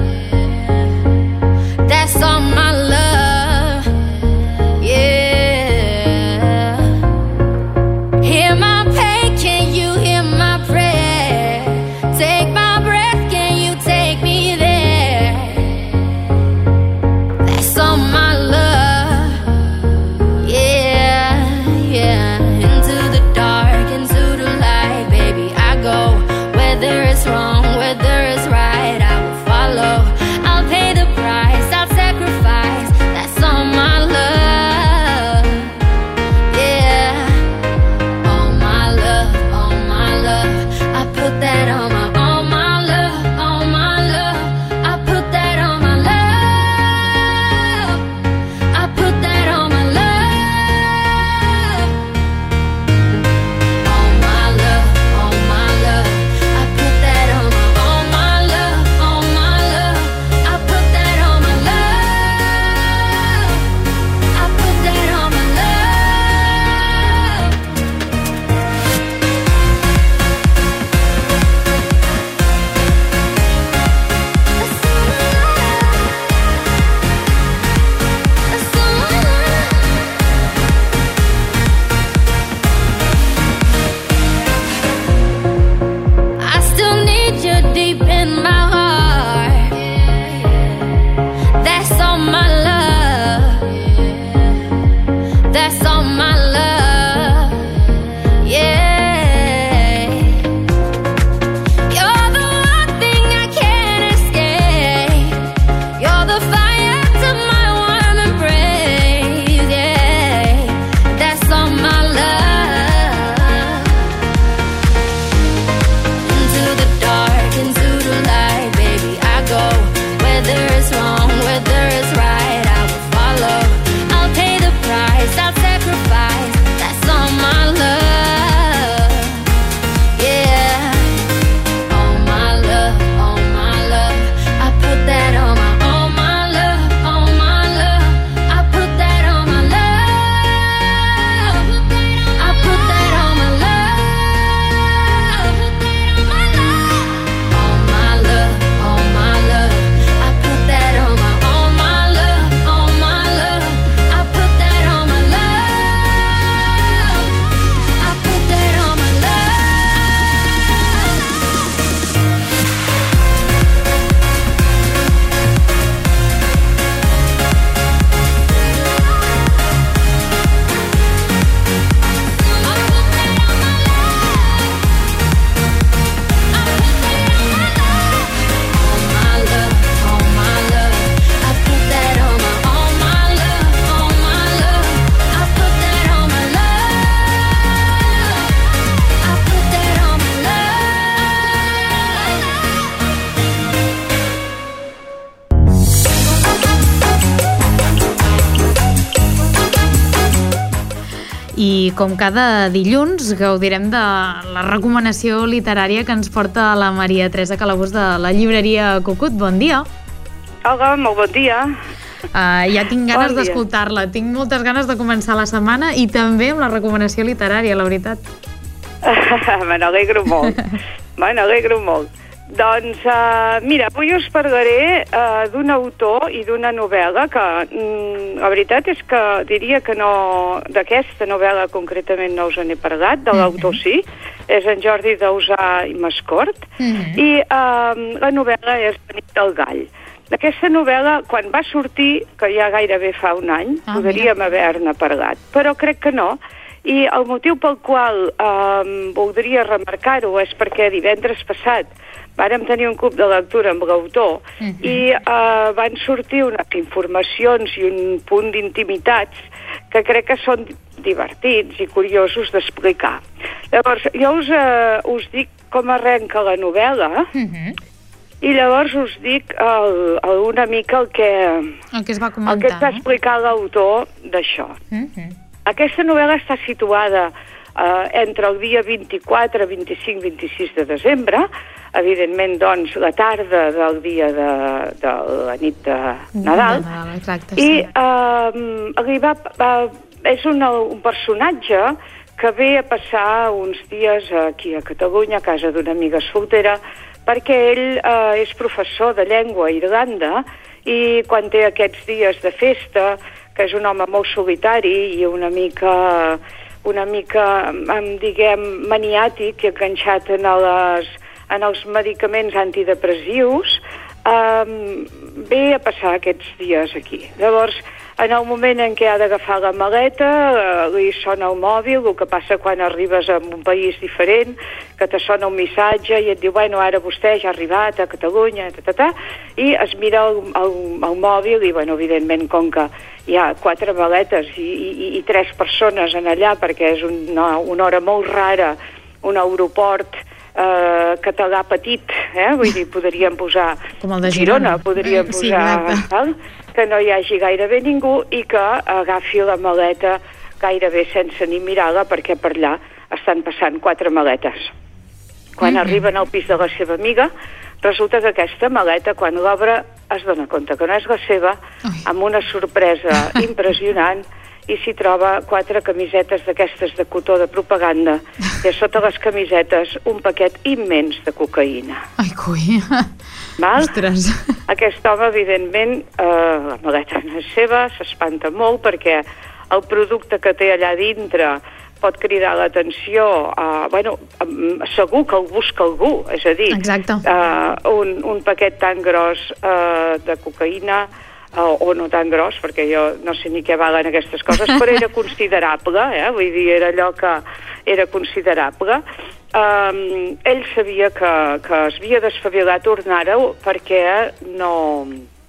That's all my love, yeah. I com cada dilluns gaudirem de la recomanació literària que ens porta la Maria Teresa Calabús de la llibreria Cucut. Bon dia. Hola, molt bon dia. Ja tinc ganes d'escoltar-la, tinc moltes ganes de començar la setmana i també amb la recomanació literària, la veritat. Me n'alegro molt. Doncs, mira, avui us parlaré d'un autor i d'una novel·la que la veritat és que diria que no, d'aquesta novel·la concretament no us n'he parlat, de l'autor sí, és en Jordi Dausà i Mascort, i la novel·la és La nit del gall. Aquesta novel·la, quan va sortir, que ja gairebé fa un any, podríem haver-ne parlat, però crec que no, i el motiu pel qual voldria remarcar-ho és perquè divendres passat vàrem tenir un club de lectura amb l'autor i van sortir unes informacions i un punt d'intimitats que crec que són divertits i curiosos d'explicar. Llavors, jo us dic com arrenca la novel·la, i llavors us dic una mica el que es va comentar, el que va explicar l'autor d'això. Aquesta novel·la està situada entre el dia 24, 25, 26 de desembre, evidentment, doncs, la tarda del dia de la nit de Nadal, i és un personatge que ve a passar uns dies aquí a Catalunya, a casa d'una amiga soltera, perquè ell és professor de llengua a Irlanda i quan té aquests dies de festa, que és un home molt solitari i una mica diguem, maniàtic i enganxat en els medicaments antidepressius, ve a passar aquests dies aquí. Llavors, en el moment en què ha d'agafar la maleta, li sona el mòbil, el que passa quan arribes a un país diferent, que te sona un missatge i et diu, bueno, ara vostè ja ha arribat a Catalunya, i es mira el mòbil i, bueno, evidentment, com que hi ha 4 maletes i 3 persones en allà, perquè és una hora molt rara, un aeroport català petit, vull dir, podríem posar com el de Girona, podríem posar que no hi hagi gairebé ningú i que agafi la maleta gairebé sense ni mirar-la perquè per allà estan passant 4 maletes. Quan arriben al pis de la seva amiga, resulta que aquesta maleta, quan l'obre, es dona compte que no és la seva, amb una sorpresa impressionant, i s'hi troba 4 camisetes d'aquestes de cotó de propaganda i a sota les camisetes un paquet immens de cocaïna. Ai, coi! Ostres! Aquest home, evidentment, la maleta no és seva, s'espanta molt perquè el producte que té allà dintre pot cridar l'atenció, segur que el busca algú, és a dir, un paquet tan gros de cocaïna, o no tan gros, perquè jo no sé ni què valen aquestes coses, però era considerable, vull dir, era allò que era considerable. Ell sabia que es havia d'espavilar a tornar-ho perquè no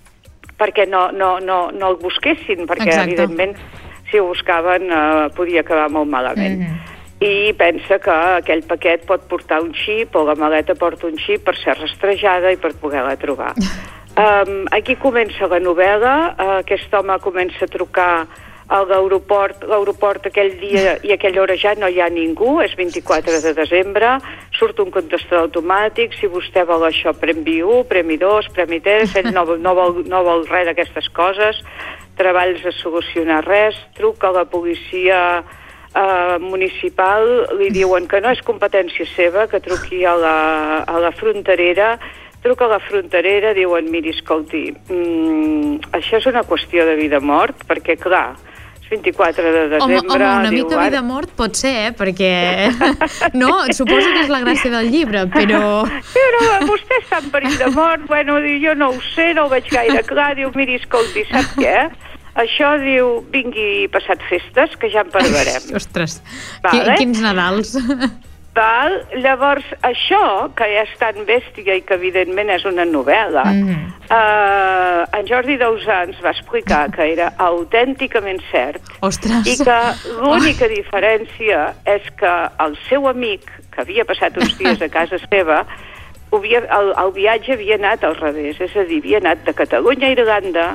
el busquessin, perquè evidentment si ho buscaven podia acabar molt malament. I pensa que aquell paquet pot portar un xip o la maleta porta un xip per ser rastrejada i per poder-la trobar. Aquí comença la novel·la, aquest home comença a trucar a l'aeroport aquell dia i aquella hora ja no hi ha ningú, és 24 de desembre, surt un contestador automàtic, si vostè vol això, premi 1, premi 2, premi 3, ell no vol res d'aquestes coses, treballs a solucionar res, truca a la policia municipal, li diuen que no és competència seva, que truqui a la fronterera, truca a la fronterera, diuen, miri, escolti, això és una qüestió de vida-mort, perquè, clar, és 24 de desembre... Home, una mica vida-mort pot ser, perquè... No, suposo que és la gràcia del llibre, però... Però vostè està en perill de mort, bueno, jo no ho sé, no ho veig gaire clar, diu, miri, escolti, sap què? Això, diu, vingui passat festes, que ja en parlarem. Ostres, quins Nadals... Llavors, això, que ja és tan bèstia i que evidentment és una novel·la, en Jordi Dausà ens va explicar que era autènticament cert. Ostres! I que l'única diferència és que el seu amic, que havia passat uns dies a casa seva, el viatge havia anat al revés, és a dir, havia anat de Catalunya a Irlanda,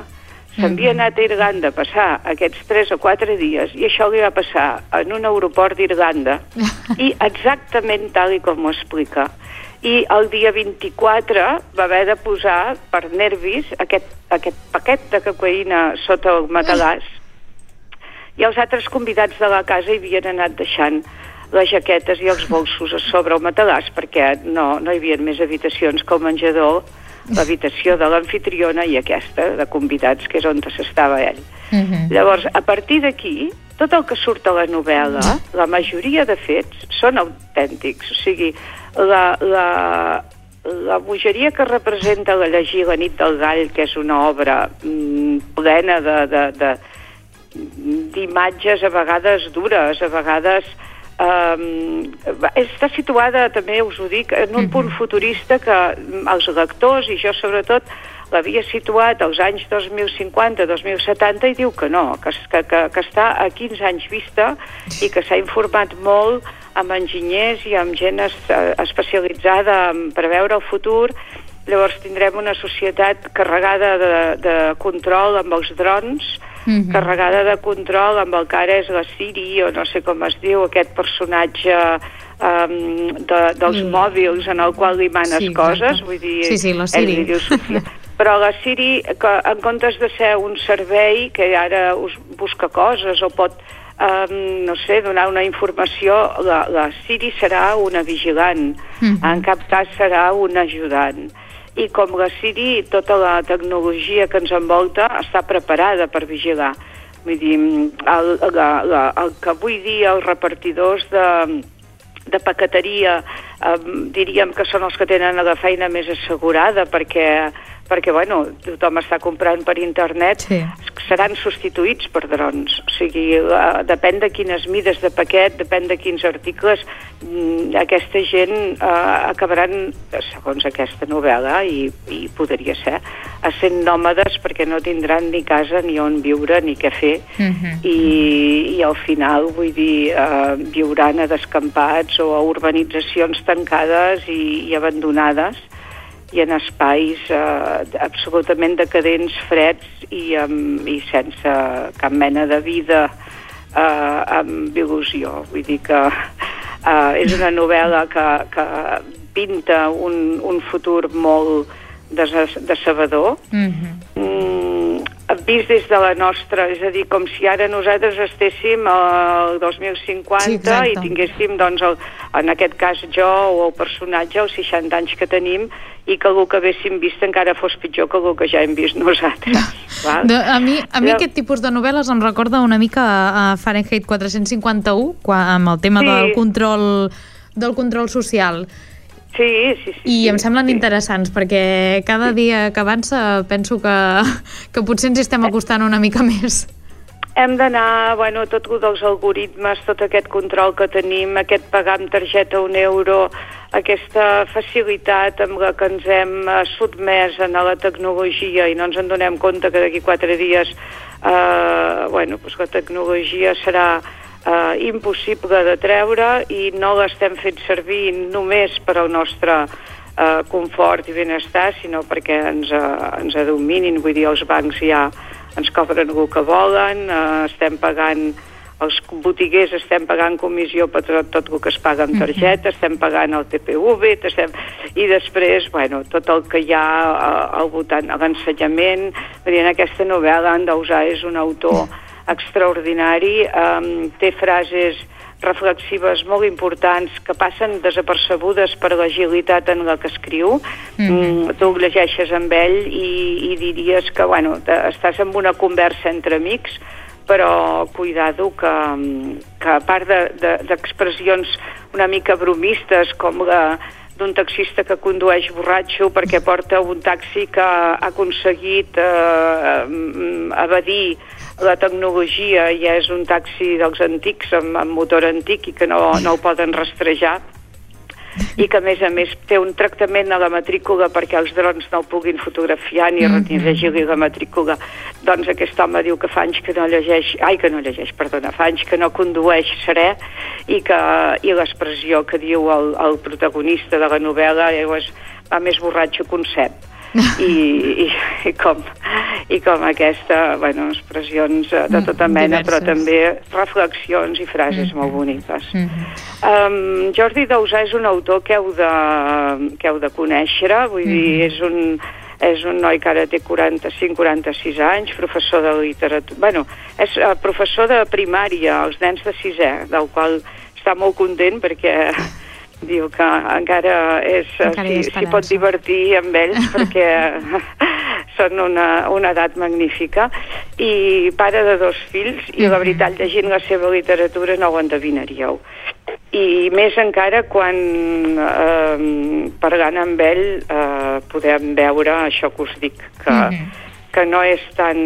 S'havia anat a Irlanda a passar aquests 3 o 4 dies i això li va passar en un aeroport d'Irlanda i exactament tal i com ho explica. I el dia 24 va haver de posar per nervis aquest paquet de cocaïna sota el matalàs i els altres convidats de la casa hi havien anat deixant les jaquetes i els bolsos a sobre el matalàs perquè no hi havia més habitacions que el menjador, l'habitació de l'anfitriona i aquesta de convidats, que és on s'estava ell. Llavors, a partir d'aquí, tot el que surt a la novel·la, la majoria de fets són autèntics. O sigui, la bogeria que representa llegir La nit del gall, que és una obra plena d'imatges a vegades dures, a vegades està situada, també us ho dic, en un punt futurista que els lectors, i jo sobretot, l'havia situat als anys 2050-2070 i diu que no, que està a 15 anys vista i que s'ha informat molt amb enginyers i amb gent especialitzada en preveure el futur. Llavors tindrem una societat carregada de control amb els drons, carregada de control amb el que ara és la Siri, o no sé com es diu, aquest personatge dels mòbils en el qual li manes coses. Vull dir, sí, la Siri. Però la Siri, que en comptes de ser un servei que ara us busca coses o pot, no sé, donar una informació, la Siri serà una vigilant, en cap cas serà un ajudant. I com la Siri, tota la tecnologia que ens envolta està preparada per vigilar. Vull dir, el que vull dir els repartidors de paqueteria diríem que són els que tenen la feina més assegurada perquè bueno, tothom està comprant per internet, seran substituïts per drons. O sigui, depèn de quines mides de paquet, depèn de quins articles, aquesta gent acabaran, segons aquesta novel·la, i podria ser, essent nòmades perquè no tindran ni casa, ni on viure, ni què fer, i al final, vull dir, viuran a descampats o a urbanitzacions tancades i abandonades, i en espais absolutament decadents, freds i sense cap mena de vida amb il·lusió. Vull dir que és una novel·la que pinta un futur molt decebedor, vist des de la nostra, és a dir, com si ara nosaltres estéssim al 2050 i tinguéssim, doncs, en aquest cas jo o el personatge, els 60 anys que tenim, i que el que haguéssim vist encara fos pitjor que el que ja hem vist nosaltres. A mi aquest tipus de novel·les em recorda una mica a Fahrenheit 451, amb el tema del control social. Sí. I em semblen interessants, perquè cada dia que avança penso que potser ens estem acostant una mica més. Hem d'anar, bueno, tot dels algoritmes, tot aquest control que tenim, aquest pagar amb targeta €1, aquesta facilitat amb la que ens hem sotmès a la tecnologia i no ens en donem compte que d'aquí 4 dies la tecnologia serà impossible de treure i no l'estem fent servir només per al nostre confort i benestar, sinó perquè ens adominin. Vull dir, els bancs ja ens cobren el que volen, estem pagant, els botiguers estem pagant comissió per tot el que es paga amb targeta, estem pagant el TPV, i després, bueno, tot el que hi ha al voltant de l'ensenyament. En aquesta novel·la, en Dausà és un autor extraordinari, té frases reflexives molt importants que passen desapercebudes per l'agilitat en la que escriu. Tu ho llegeixes amb ell i diries que, bueno, estàs en una conversa entre amics, però cuidado que a part d'expressions una mica bromistes com la d'un taxista que condueix borratxo perquè porta un taxi que ha aconseguit evadir la tecnologia, ja és un taxi dels antics amb motor antic i que no el poden rastrejar, i que a més té un tractament a la matrícula perquè els drons no el puguin fotografiar ni llegir-li la matrícula. Doncs aquest home diu que fa anys que fa anys que no condueix serè, i l'expressió que diu el protagonista de la novel·la és va més borratxo que un cep. i com aquesta, expressions de tota mena, però també reflexions i frases molt boniques. Jordi Dausà és un autor que heu de conèixer, vull dir, és un noi que ara té 45-46 anys, professor de literatura... és professor de primària, als nens de 6è, del qual està molt content perquè diu que encara s'hi pot divertir amb ells perquè són una edat magnífica, i pare de 2 fills, i la veritat, llegint la seva literatura no ho endevinaríeu. I més encara quan parlant amb ell podem veure això que us dic, que no és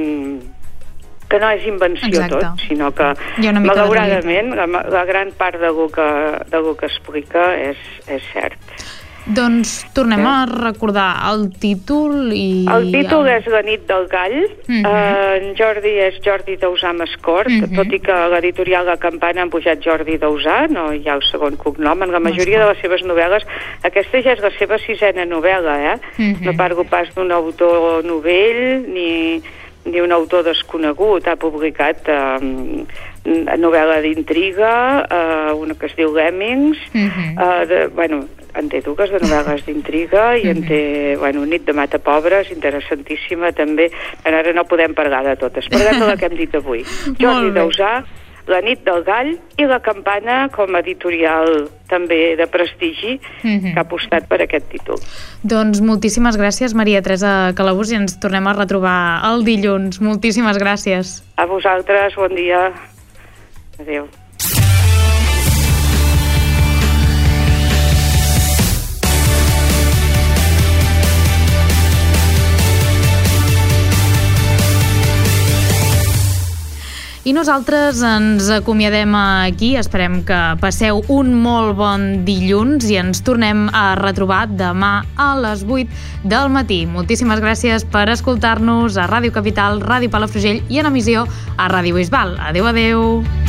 invenció tot, sinó que malauradament la gran part del que explica és cert. Doncs tornem a recordar el títol i... El títol és La nit del gall. En Jordi és Jordi Dausà Mascort, tot i que a l'editorial La Campana han posat Jordi Dausà, no hi ha el segon cognom. En la majoria de les seves novel·les, aquesta ja és la seva 6a novel·la, no parlo pas d'un autor novell ni un autor desconegut. Ha publicat novel·la d'intriga, una que es diu Lemmings, en té dues de novel·les d'intriga i en té, Nit de Matapobres, interessantíssima també. Ara no podem parlar de totes, parlem de la que hem dit avui. Jordi Dausà, La nit del gall, i La Campana com a editorial també de prestigi que ha apostat per aquest títol. Doncs moltíssimes gràcies, Maria Teresa Calabús, i ens tornem a retrobar el dilluns. Moltíssimes gràcies. A vosaltres, bon dia. Adéu. I nosaltres ens acomiadem aquí, esperem que passeu un molt bon dilluns i ens tornem a retrobar demà a les 8 del matí. Moltíssimes gràcies per escoltar-nos a Ràdio Capital, Ràdio Palafrugell i en emissió a Ràdio Bisbal. Adéu, adéu!